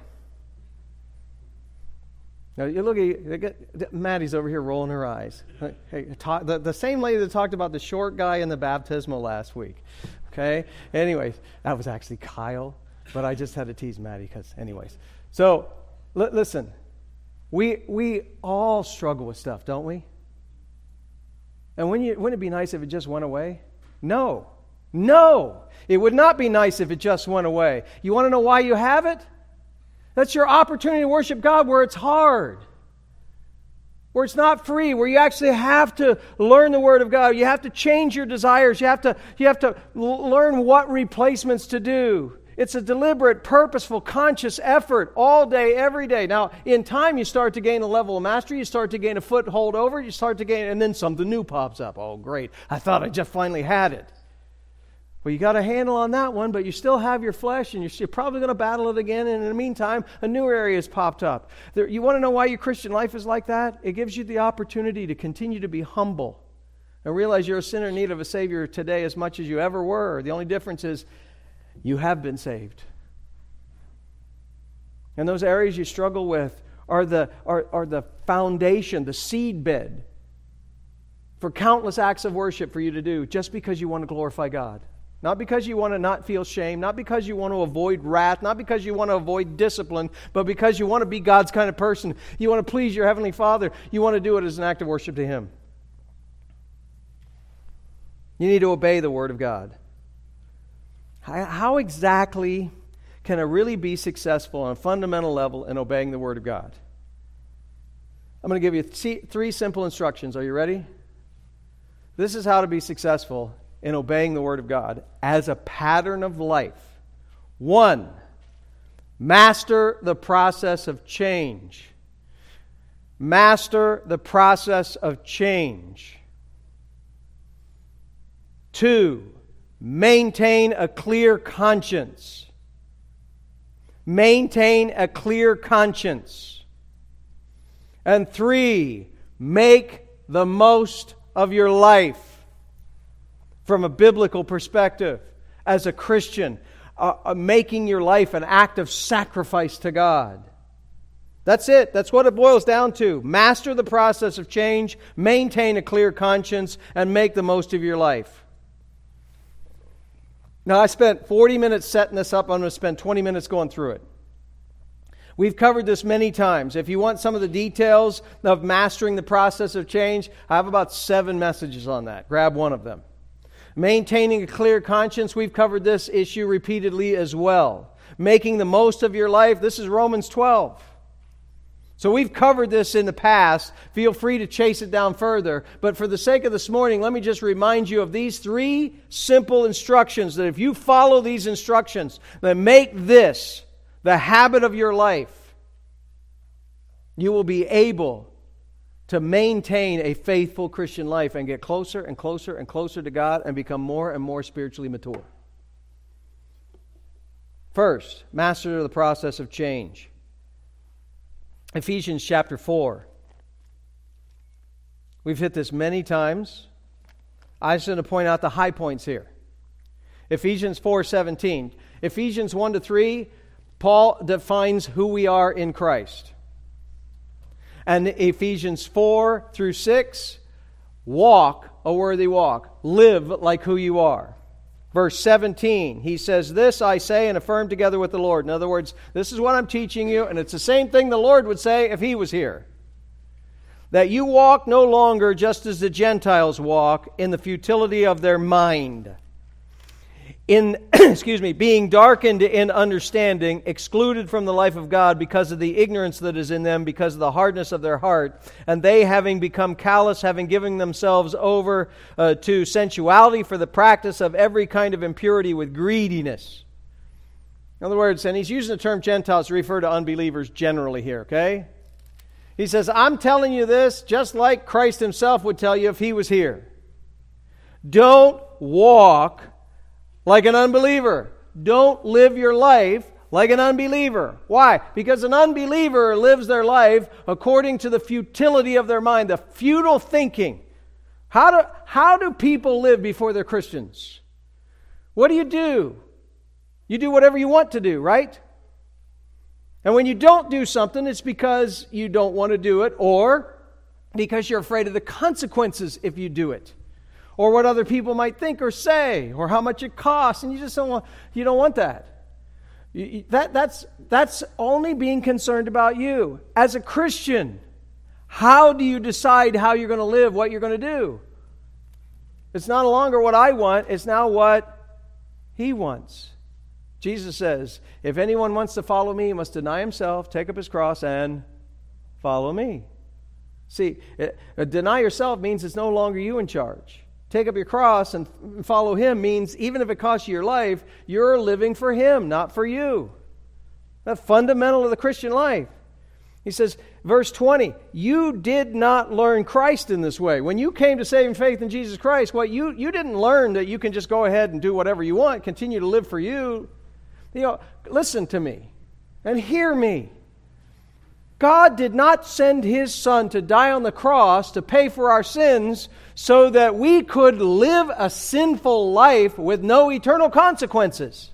Now, you look at Maddie's over here rolling her eyes. Hey, talk, the, the same lady that talked about the short guy in the baptismal last week. Okay? Anyways, that was actually Kyle, but I just had to tease Maddie because, anyways. So, l- listen, we we all struggle with stuff, don't we? And when you, wouldn't it be nice if it just went away? No. No. It would not be nice if it just went away. You want to know why you have it? That's your opportunity to worship God where it's hard, where it's not free, where you actually have to learn the Word of God. You have to change your desires. You have to, you have to l- learn what replacements to do. It's a deliberate, purposeful, conscious effort all day, every day. Now, in time, you start to gain a level of mastery. You start to gain a foothold over it. You start to gain, and then something new pops up. Oh, great. I thought I just finally had it. Well, you got a handle on that one, but you still have your flesh, and you're probably going to battle it again. And in the meantime, a new area has popped up. There, you want to know why your Christian life is like that? It gives you the opportunity to continue to be humble and realize you're a sinner in need of a Savior today as much as you ever were. The only difference is you have been saved. And those areas you struggle with are the are, are the foundation, the seed bed for countless acts of worship for you to do just because you want to glorify God. Not because you want to not feel shame, not because you want to avoid wrath, not because you want to avoid discipline, but because you want to be God's kind of person. You want to please your Heavenly Father. You want to do it as an act of worship to Him. You need to obey the Word of God. How exactly can I really be successful on a fundamental level in obeying the Word of God? I'm going to give you th- three simple instructions. Are you ready? This is how to be successful in obeying the Word of God as a pattern of life. One, master the process of change. Master the process of change. Two, maintain a clear conscience. Maintain a clear conscience. And three, make the most of your life from a biblical perspective as a Christian, uh, uh, making your life an act of sacrifice to God. That's it. That's what it boils down to. Master the process of change, maintain a clear conscience, and make the most of your life. Now, I spent forty minutes setting this up. I'm going to spend twenty minutes going through it. We've covered this many times. If you want some of the details of mastering the process of change, I have about seven messages on that. Grab one of them. Maintaining a clear conscience, we've covered this issue repeatedly as well. Making the most of your life, this is Romans twelve. So we've covered this in the past. Feel free to chase it down further. But for the sake of this morning, let me just remind you of these three simple instructions that if you follow these instructions, then make this the habit of your life, you will be able to maintain a faithful Christian life and get closer and closer and closer to God and become more and more spiritually mature. First, master the process of change. Ephesians chapter four. We've hit this many times. I just want to point out the high points here. Ephesians four seventeen. Ephesians one to three, Paul defines who we are in Christ. And Ephesians four through six, walk a worthy walk. Live like who you are. Verse seventeen, he says, "This I say and affirm together with the Lord." In other words, this is what I'm teaching you, and it's the same thing the Lord would say if He was here. That you walk no longer just as the Gentiles walk, in the futility of their mind. In, excuse me, being darkened in understanding, excluded from the life of God because of the ignorance that is in them, because of the hardness of their heart, and they having become callous, having given themselves over uh, to sensuality for the practice of every kind of impurity with greediness. In other words, and he's using the term Gentiles to refer to unbelievers generally here, okay? He says, I'm telling you this just like Christ Himself would tell you if He was here. Don't walk like an unbeliever. Don't live your life like an unbeliever. Why? Because an unbeliever lives their life according to the futility of their mind, the futile thinking. How do, how do people live before they're Christians? What do you do? You do whatever you want to do, right? And when you don't do something, it's because you don't want to do it, or because you're afraid of the consequences if you do it, or what other people might think or say, or how much it costs, and you just don't want, you don't want that. You, that that's that's only being concerned about you. As a Christian, how do you decide how you're going to live, what you're going to do? It's no longer what I want, it's now what He wants. Jesus says, if anyone wants to follow me, he must deny himself, take up his cross, and follow me. See, it, uh, deny yourself means it's no longer you in charge. Take up your cross and follow Him means even if it costs you your life, you're living for Him, not for you. That's fundamental of the Christian life. He says, verse twenty, you did not learn Christ in this way. When you came to saving faith in Jesus Christ, what you, you didn't learn that you can just go ahead and do whatever you want, continue to live for you. You know, listen to me and hear me. God did not send His Son to die on the cross to pay for our sins so that we could live a sinful life with no eternal consequences.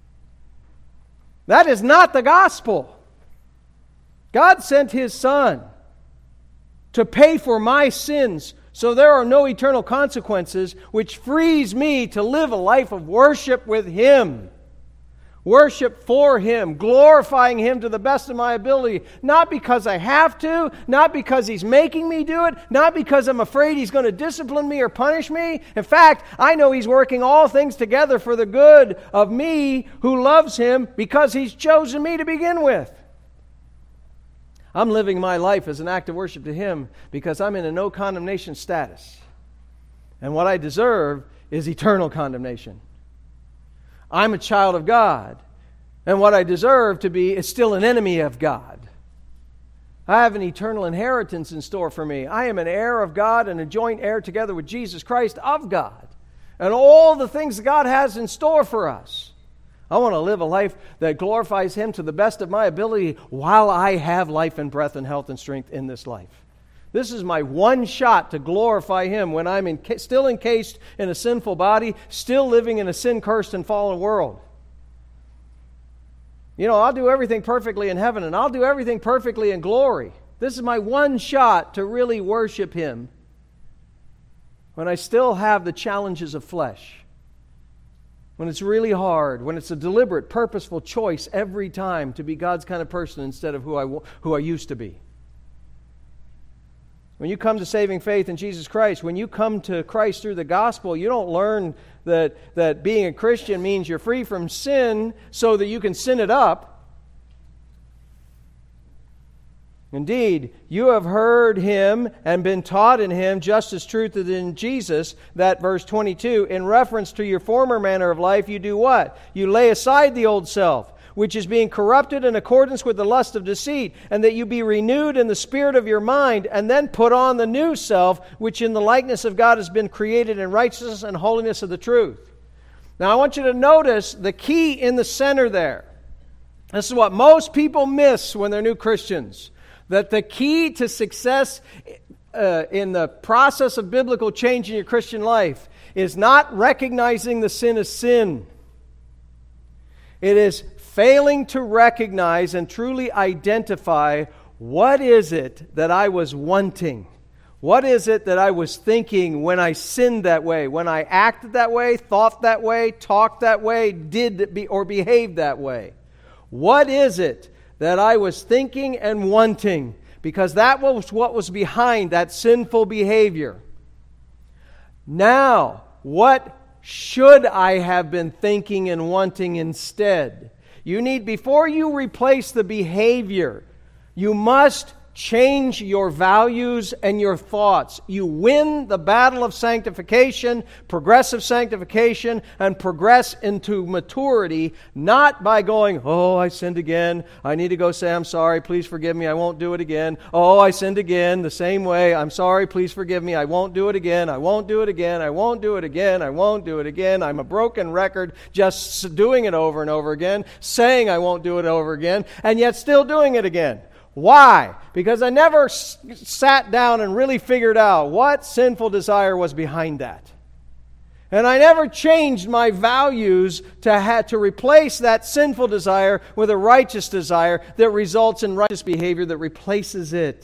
That is not the gospel. God sent His Son to pay for my sins so there are no eternal consequences, which frees me to live a life of worship with Him. Worship for Him, glorifying Him to the best of my ability, not because I have to, not because He's making me do it, not because I'm afraid He's going to discipline me or punish me. In fact, I know He's working all things together for the good of me who loves Him because He's chosen me to begin with. I'm living my life as an act of worship to Him because I'm in a no condemnation status. And what I deserve is eternal condemnation. I'm a child of God. And what I deserve to be is still an enemy of God. I have an eternal inheritance in store for me. I am an heir of God and a joint heir together with Jesus Christ of God. And all the things that God has in store for us. I want to live a life that glorifies Him to the best of my ability while I have life and breath and health and strength in this life. This is my one shot to glorify Him when I'm in, still encased in a sinful body, still living in a sin-cursed and fallen world. You know, I'll do everything perfectly in heaven, and I'll do everything perfectly in glory. This is my one shot to really worship Him when I still have the challenges of flesh. When it's really hard, when it's a deliberate, purposeful choice every time to be God's kind of person instead of who I, who I used to be. When you come to saving faith in Jesus Christ, when you come to Christ through the gospel, you don't learn that, that being a Christian means you're free from sin so that you can sin it up. Indeed, you have heard Him and been taught in Him just as truth is in Jesus, that verse twenty-two, in reference to your former manner of life, you do what? You lay aside the old self, which is being corrupted in accordance with the lust of deceit, and that you be renewed in the spirit of your mind, and then put on the new self, which in the likeness of God has been created in righteousness and holiness of the truth. Now I want you to notice the key in the center there. This is what most people miss when they're new Christians. That the key to success uh, in the process of biblical change in your Christian life is not recognizing the sin as sin. It is failing to recognize and truly identify what is it that I was wanting. What is it that I was thinking when I sinned that way, when I acted that way, thought that way, talked that way, did be, or behaved that way? What is it that I was thinking and wanting, because that was what was behind that sinful behavior. Now, what should I have been thinking and wanting instead? You need, before you replace the behavior, you must change your values and your thoughts. You win the battle of sanctification, progressive sanctification, and progress into maturity, not by going, oh, I sinned again. I need to go say, I'm sorry, please forgive me, I won't do it again. Oh, I sinned again, the same way. I'm sorry, please forgive me, I won't do it again. I won't do it again. I won't do it again. I won't do it again. I'm a broken record, just doing it over and over again, saying I won't do it over again, and yet still doing it again. Why? Because I never s- sat down and really figured out what sinful desire was behind that. And I never changed my values to ha- to replace that sinful desire with a righteous desire that results in righteous behavior that replaces it.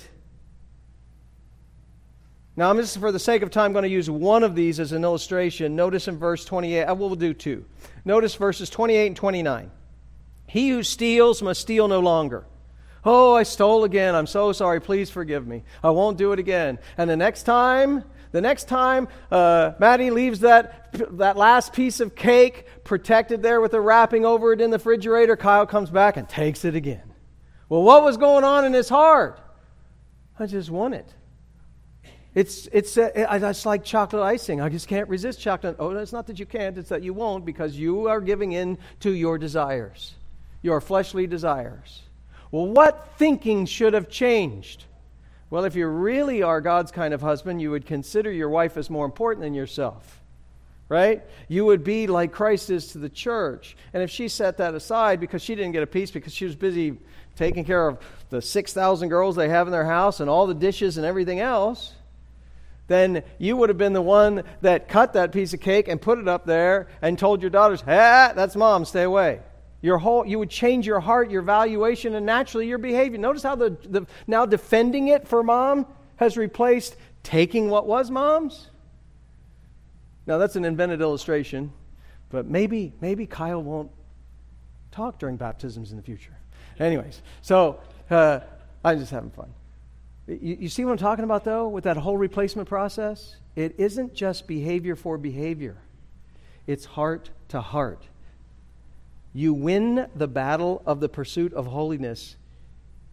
Now, I'm just, for the sake of time, going to use one of these as an illustration. Notice in verse twenty-eight, I will do two. Notice verses twenty-eight and twenty-nine. He who steals must steal no longer. Oh, I stole again. I'm so sorry. Please forgive me. I won't do it again. And the next time, the next time uh, Maddie leaves that that last piece of cake protected there with the wrapping over it in the refrigerator, Kyle comes back and takes it again. Well, what was going on in his heart? I just want it. It's it's uh, it's like chocolate icing. I just can't resist chocolate. Oh, it's not that you can't. It's that you won't, because you are giving in to your desires, your fleshly desires. Well, what thinking should have changed? Well, if you really are God's kind of husband, you would consider your wife as more important than yourself, right? You would be like Christ is to the church. And if she set that aside because she didn't get a piece because she was busy taking care of the six thousand girls they have in their house and all the dishes and everything else, then you would have been the one that cut that piece of cake and put it up there and told your daughters, ah, that's mom, stay away. Your whole, you would change your heart, your valuation, and naturally your behavior. Notice how the, the now defending it for mom has replaced taking what was mom's. Now that's an invented illustration, but maybe maybe Kyle won't talk during baptisms in the future. Anyways, so uh, I'm just having fun. You, you see what I'm talking about, though, with that whole replacement process? It isn't just behavior for behavior. It's heart to heart. You win the battle of the pursuit of holiness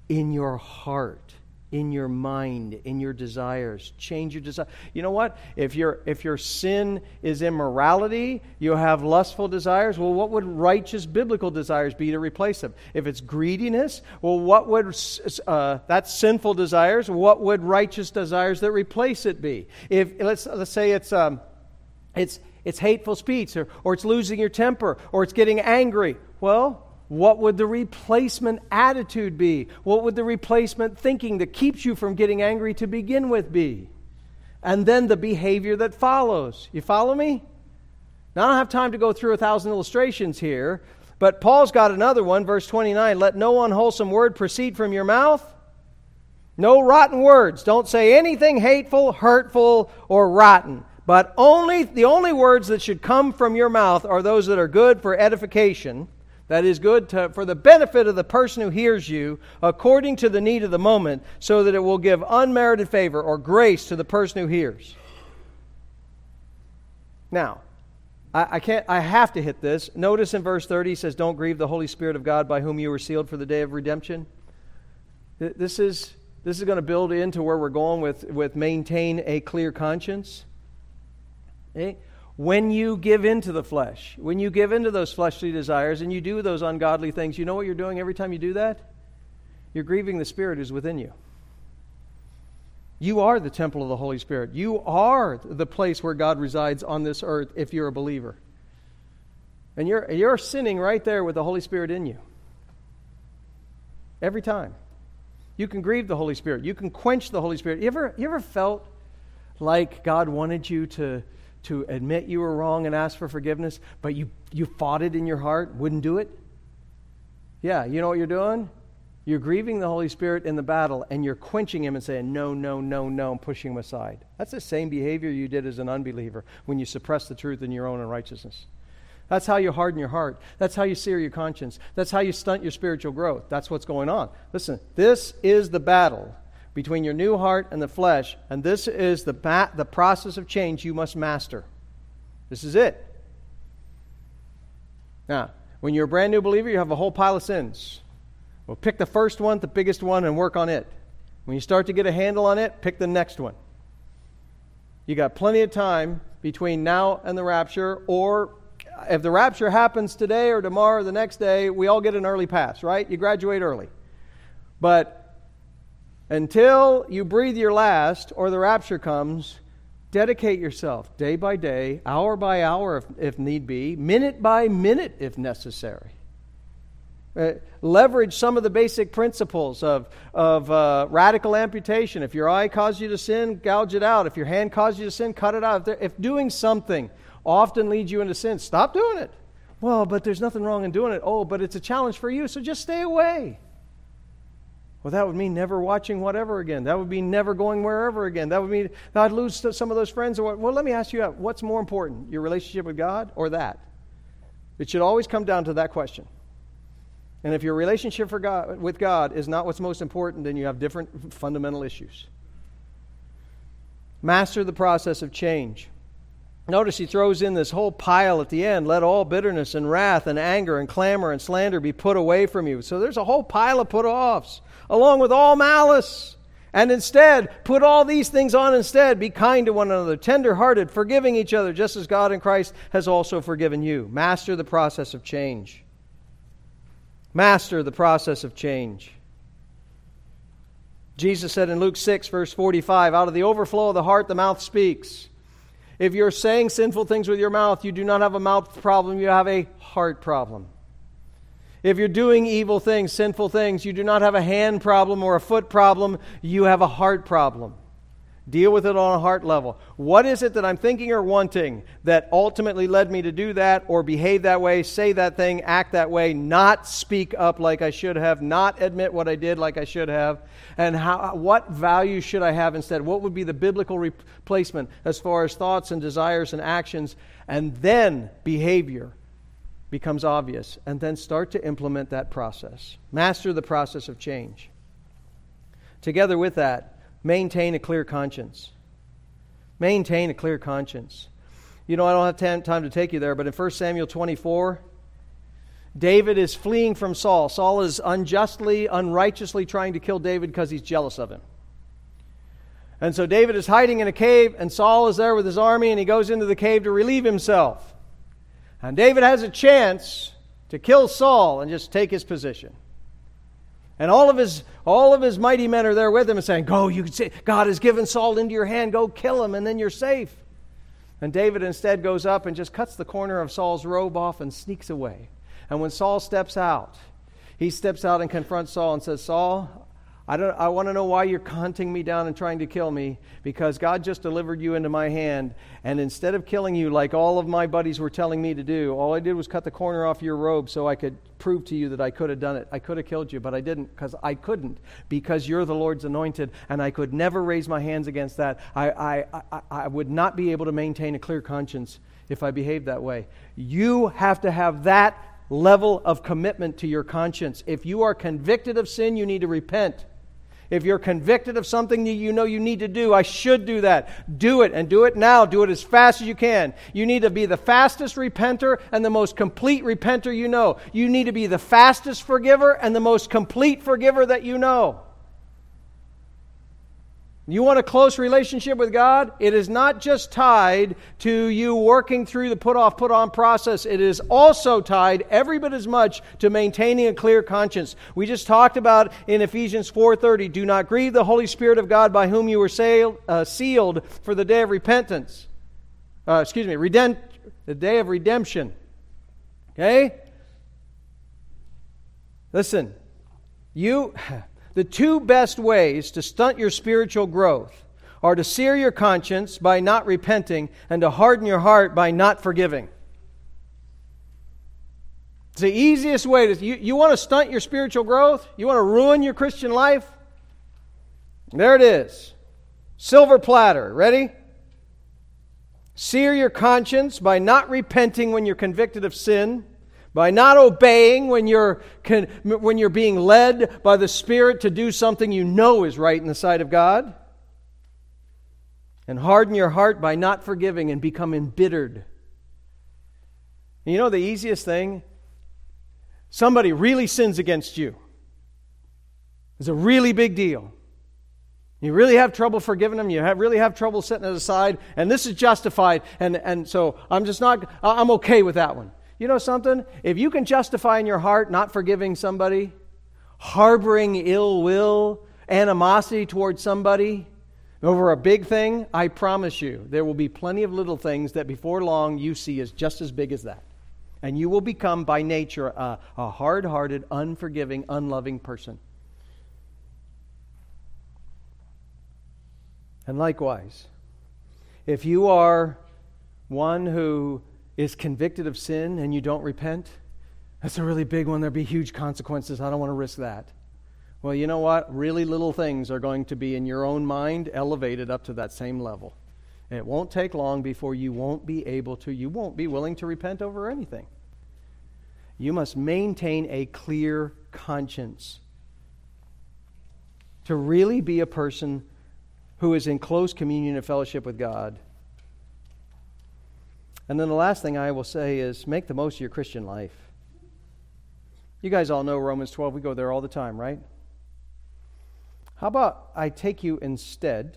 in your heart, in your mind, in your desires. Change your desire. You know what? If your if your sin is immorality, you have lustful desires. Well, what would righteous biblical desires be to replace them? If it's greediness, well, what would uh, that's sinful desires? What would righteous desires that replace it be? If let's let's say it's um, it's it's hateful speech, or or it's losing your temper, or it's getting angry. Well, what would the replacement attitude be? What would the replacement thinking that keeps you from getting angry to begin with be? And then the behavior that follows. You follow me? Now, I don't have time to go through a thousand illustrations here, but Paul's got another one, verse twenty-nine. Let no unwholesome word proceed from your mouth. No rotten words. Don't say anything hateful, hurtful, or rotten. But only the only words that should come from your mouth are those that are good for edification. That is good to, for the benefit of the person who hears you, according to the need of the moment, so that it will give unmerited favor or grace to the person who hears. Now, I, I can't. I have to hit this. Notice in verse thirty, he says, "Don't grieve the Holy Spirit of God, by whom you were sealed for the day of redemption." This is this is going to build into where we're going with with maintain a clear conscience. Okay? When you give into the flesh, when you give into those fleshly desires and you do those ungodly things, you know what you're doing every time you do that? You're grieving the Spirit who's within you. You are the temple of the Holy Spirit. You are the place where God resides on this earth if you're a believer. And you're, you're sinning right there with the Holy Spirit in you. Every time. You can grieve the Holy Spirit. You can quench the Holy Spirit. You ever, you ever felt like God wanted you to... to admit you were wrong and ask for forgiveness, but you, you fought it in your heart, wouldn't do it? Yeah, you know what you're doing? You're grieving the Holy Spirit in the battle, and you're quenching Him and saying, no, no, no, no, and pushing Him aside. That's the same behavior you did as an unbeliever when you suppress the truth in your own unrighteousness. That's how you harden your heart. That's how you sear your conscience. That's how you stunt your spiritual growth. That's what's going on. Listen, this is the battle between your new heart and the flesh, and this is the ba- the process of change you must master. This is it. Now, when you're a brand new believer, you have a whole pile of sins. Well, pick the first one, the biggest one, and work on it. When you start to get a handle on it, pick the next one. You got plenty of time between now and the rapture, or if the rapture happens today or tomorrow or the next day, we all get an early pass, right? You graduate early. But until you breathe your last or the rapture comes, dedicate yourself day by day, hour by hour if, if need be, minute by minute if necessary. Uh, leverage some of the basic principles of, of uh, radical amputation. If your eye caused you to sin, gouge it out. If your hand caused you to sin, cut it out. If, if doing something often leads you into sin, stop doing it. Well, but there's nothing wrong in doing it. Oh, but it's a challenge for you, so just stay away. Well, that would mean never watching whatever again. That would mean never going wherever again. That would mean I'd lose some of those friends. Well, let me ask you, what's more important, your relationship with God or that? It should always come down to that question. And if your relationship for God, with God is not what's most important, then you have different fundamental issues. Master the process of change. Notice he throws in this whole pile at the end. Let all bitterness and wrath and anger and clamor and slander be put away from you. So there's a whole pile of put-offs, along with all malice. And instead, put all these things on instead. Be kind to one another, tender-hearted, forgiving each other, just as God in Christ has also forgiven you. Master the process of change. Master the process of change. Jesus said in Luke six, verse forty-five, out of the overflow of the heart, the mouth speaks. If you're saying sinful things with your mouth, you do not have a mouth problem, you have a heart problem. If you're doing evil things, sinful things, you do not have a hand problem or a foot problem, you have a heart problem. Deal with it on a heart level. What is it that I'm thinking or wanting that ultimately led me to do that or behave that way, say that thing, act that way, not speak up like I should have, not admit what I did like I should have, and how, what value should I have instead? What would be the biblical replacement as far as thoughts and desires and actions? And then behavior becomes obvious, and then start to implement that process. Master the process of change. Together with that, maintain a clear conscience. Maintain a clear conscience. You know, I don't have time to take you there, but in First Samuel twenty-four, David is fleeing from Saul. Saul is unjustly, unrighteously trying to kill David because he's jealous of him. And so David is hiding in a cave, and Saul is there with his army, and he goes into the cave to relieve himself. And David has a chance to kill Saul and just take his position. And all of his all of his mighty men are there with him and saying, "Go, you can say God has given Saul into your hand. Go kill him, and then you're safe." And David instead goes up and just cuts the corner of Saul's robe off and sneaks away. And when Saul steps out, he steps out and confronts Saul and says, "Saul, I don't. I want to know why you're hunting me down and trying to kill me, because God just delivered you into my hand, and instead of killing you like all of my buddies were telling me to do, all I did was cut the corner off your robe so I could prove to you that I could have done it. I could have killed you, but I didn't, because I couldn't, because you're the Lord's anointed, and I could never raise my hands against that. I, I, I, I would not be able to maintain a clear conscience if I behaved that way." You have to have that level of commitment to your conscience. If you are convicted of sin, you need to repent. If you're convicted of something that you know you need to do, I should do that. Do it, and do it now. Do it as fast as you can. You need to be the fastest repenter and the most complete repenter you know. You need to be the fastest forgiver and the most complete forgiver that you know. You want a close relationship with God? It is not just tied to you working through the put-off, put-on process. It is also tied every bit as much to maintaining a clear conscience. We just talked about in Ephesians four thirty, "Do not grieve the Holy Spirit of God, by whom you were sailed, uh, sealed for the day of repentance." Uh, excuse me, redempt, the day of redemption. Okay? Listen, you... The two best ways to stunt your spiritual growth are to sear your conscience by not repenting and to harden your heart by not forgiving. It's the easiest way to... You, you want to stunt your spiritual growth? You want to ruin your Christian life? There it is. Silver platter. Ready? Sear your conscience by not repenting when you're convicted of sin, by not obeying when you're when you're being led by the Spirit to do something you know is right in the sight of God. And harden your heart by not forgiving and become embittered. You know the easiest thing? Somebody really sins against you. It's a really big deal. You really have trouble forgiving them. You have, really have trouble setting it aside. And this is justified. And, and so I'm just not, I'm okay with that one. You know something? If you can justify in your heart not forgiving somebody, harboring ill will, animosity towards somebody over a big thing, I promise you, there will be plenty of little things that before long you see as just as big as that. And you will become by nature a, a hard-hearted, unforgiving, unloving person. And likewise, if you are one who is convicted of sin and you don't repent, that's a really big one. There'll be huge consequences. I don't want to risk that. Well, you know what? Really little things are going to be in your own mind elevated up to that same level. And it won't take long before you won't be able to, you won't be willing to repent over anything. You must maintain a clear conscience to really be a person who is in close communion and fellowship with God. And then the last thing I will say is make the most of your Christian life. You guys all know Romans twelve. We go there all the time, right? How about I take you instead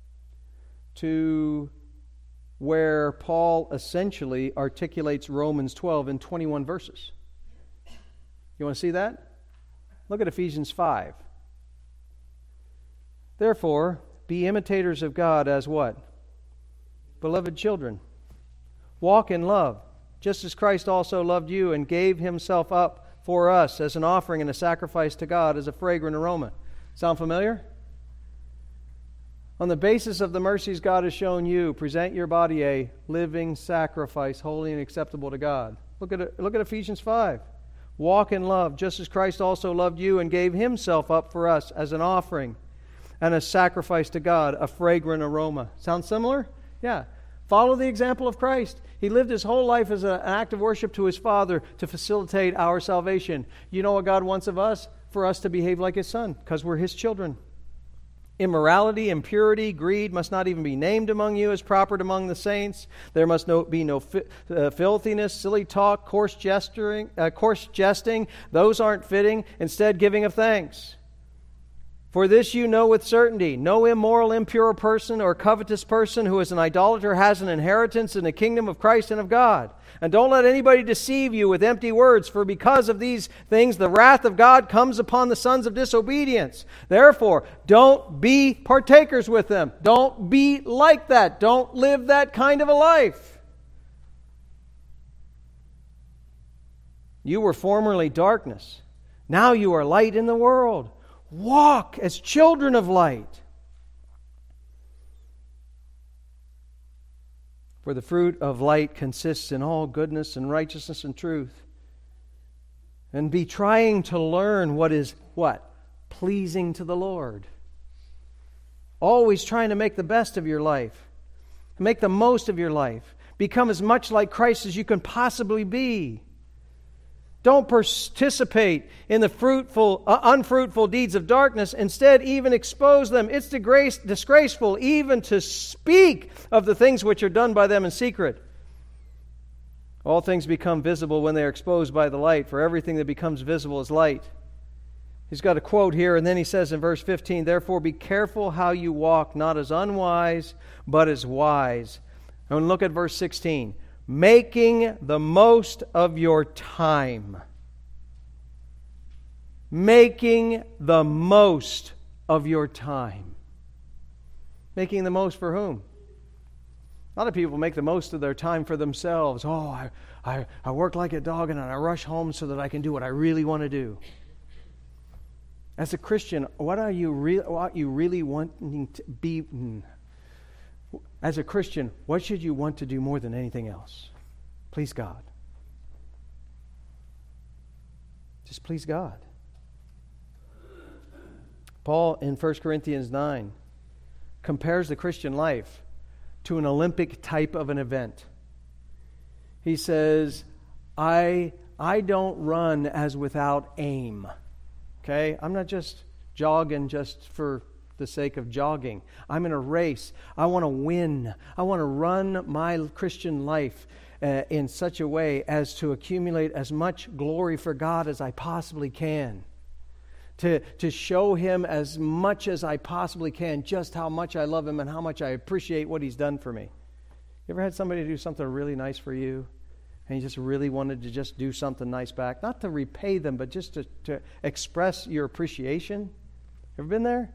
to where Paul essentially articulates Romans twelve in twenty-one verses. You want to see that? Look at Ephesians five. Therefore, be imitators of God as what? Beloved children. Walk in love, just as Christ also loved you and gave himself up for us as an offering and a sacrifice to God as a fragrant aroma. Sound familiar? On the basis of the mercies God has shown you, present your body a living sacrifice, holy and acceptable to God. Look at look at Ephesians five. Walk in love, just as Christ also loved you and gave himself up for us as an offering and a sacrifice to God, a fragrant aroma. Sound similar? Yeah. Follow the example of Christ. He lived his whole life as an act of worship to his Father to facilitate our salvation. You know what God wants of us? For us to behave like his Son, because we're his children. Immorality, impurity, greed must not even be named among you as proper among the saints. There must no, be no fi- uh, filthiness, silly talk, coarse gesturing, uh, coarse jesting. Those aren't fitting. Instead, giving of thanks. For this you know with certainty, no immoral, impure person or covetous person who is an idolater has an inheritance in the kingdom of Christ and of God. And don't let anybody deceive you with empty words, for because of these things the wrath of God comes upon the sons of disobedience. Therefore, don't be partakers with them. Don't be like that. Don't live that kind of a life. You were formerly darkness. Now you are light in the world. Walk as children of light. For the fruit of light consists in all goodness and righteousness and truth. And be trying to learn what is what? Pleasing to the Lord. Always trying to make the best of your life. Make the most of your life. Become as much like Christ as you can possibly be. Don't participate in the fruitful, uh, unfruitful deeds of darkness. Instead, even expose them. It's disgrace, disgraceful even to speak of the things which are done by them in secret. All things become visible when they are exposed by the light, for everything that becomes visible is light. He's got a quote here, and then he says in verse fifteen, therefore be careful how you walk, not as unwise, but as wise. And look at verse sixteen. Making the most of your time. Making the most of your time. Making the most for whom? A lot of people make the most of their time for themselves. Oh, I, I, I work like a dog and I rush home so that I can do what I really want to do. As a Christian, what are you, re- what you really wanting to be? As a Christian, what should you want to do more than anything else? Please God. Just please God. Paul in First Corinthians nine compares the Christian life to an Olympic type of an event. He says, I, I don't run as without aim. Okay? I'm not just jogging just for the sake of jogging. I'm in a race. I want to win. I want to run my Christian life uh, in such a way as to accumulate as much glory for God as I possibly can. To, to show Him as much as I possibly can just how much I love Him and how much I appreciate what He's done for me. You ever had somebody do something really nice for you and you just really wanted to just do something nice back? Not to repay them, but just to, to express your appreciation? Ever been there?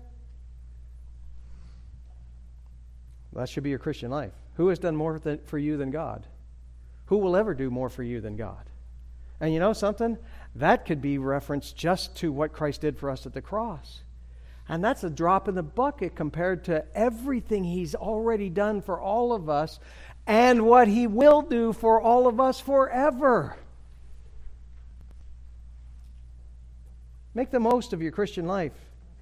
That should be your Christian life. Who has done more th- for you than God? Who will ever do more for you than God? And you know something? That could be referenced just to what Christ did for us at the cross. And that's a drop in the bucket compared to everything He's already done for all of us and what He will do for all of us forever. Make the most of your Christian life.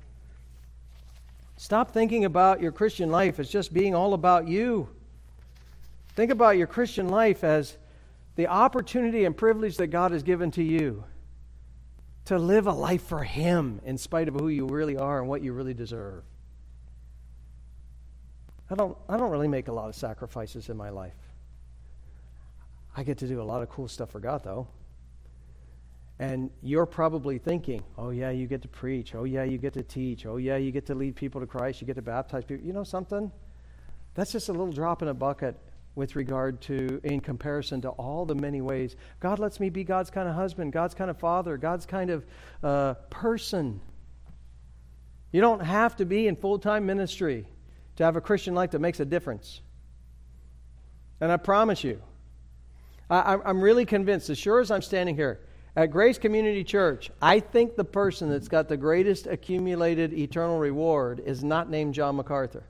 Stop thinking about your Christian life as just being all about you. Think about your Christian life as the opportunity and privilege that God has given to you to live a life for Him in spite of who you really are and what you really deserve. I don't, I don't really make a lot of sacrifices in my life. I get to do a lot of cool stuff for God, though. And you're probably thinking, oh, yeah, you get to preach. Oh, yeah, you get to teach. Oh, yeah, you get to lead people to Christ. You get to baptize people. You know something? That's just a little drop in a bucket with regard to, in comparison to all the many ways. God lets me be God's kind of husband, God's kind of father, God's kind of uh, person. You don't have to be in full-time ministry to have a Christian life that makes a difference. And I promise you, I, I'm really convinced, as sure as I'm standing here, at Grace Community Church, I think the person that's got the greatest accumulated eternal reward is not named John MacArthur.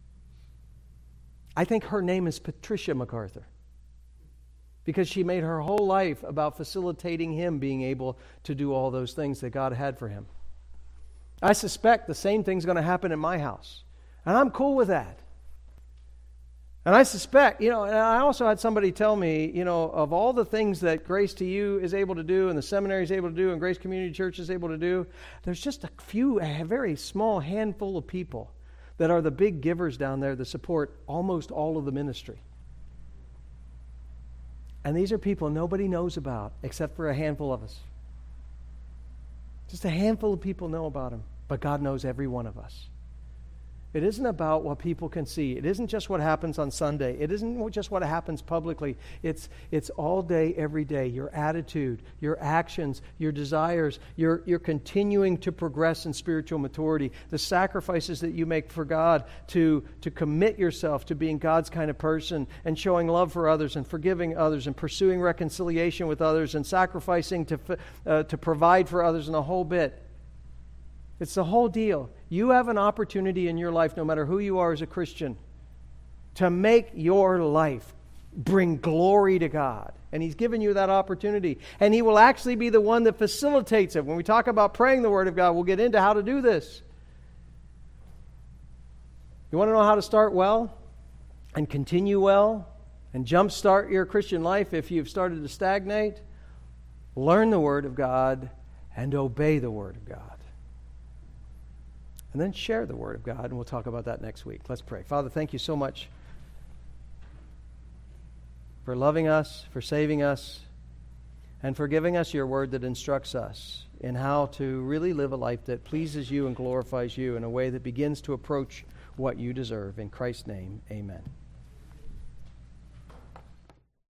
I think her name is Patricia MacArthur, because she made her whole life about facilitating him being able to do all those things that God had for him. I suspect the same thing's going to happen in my house, and I'm cool with that. And I suspect, you know, and I also had somebody tell me, you know, of all the things that Grace to You is able to do and the seminary is able to do and Grace Community Church is able to do, there's just a few, a very small handful of people that are the big givers down there that support almost all of the ministry. And these are people nobody knows about except for a handful of us. Just a handful of people know about them, but God knows every one of us. It isn't about what people can see. It isn't just what happens on Sunday. It isn't just what happens publicly. It's it's all day, every day. Your attitude, your actions, your desires, your, your continuing to progress in spiritual maturity, the sacrifices that you make for God to, to commit yourself to being God's kind of person and showing love for others and forgiving others and pursuing reconciliation with others and sacrificing to, uh, to provide for others and a whole bit. It's the whole deal. You have an opportunity in your life, no matter who you are as a Christian, to make your life bring glory to God. And He's given you that opportunity. And He will actually be the one that facilitates it. When we talk about praying the Word of God, we'll get into how to do this. You want to know how to start well and continue well and jumpstart your Christian life if you've started to stagnate? Learn the Word of God and obey the Word of God. And then share the Word of God, and we'll talk about that next week. Let's pray. Father, thank you so much for loving us, for saving us, and for giving us your Word that instructs us in how to really live a life that pleases you and glorifies you in a way that begins to approach what you deserve. In Christ's name, amen.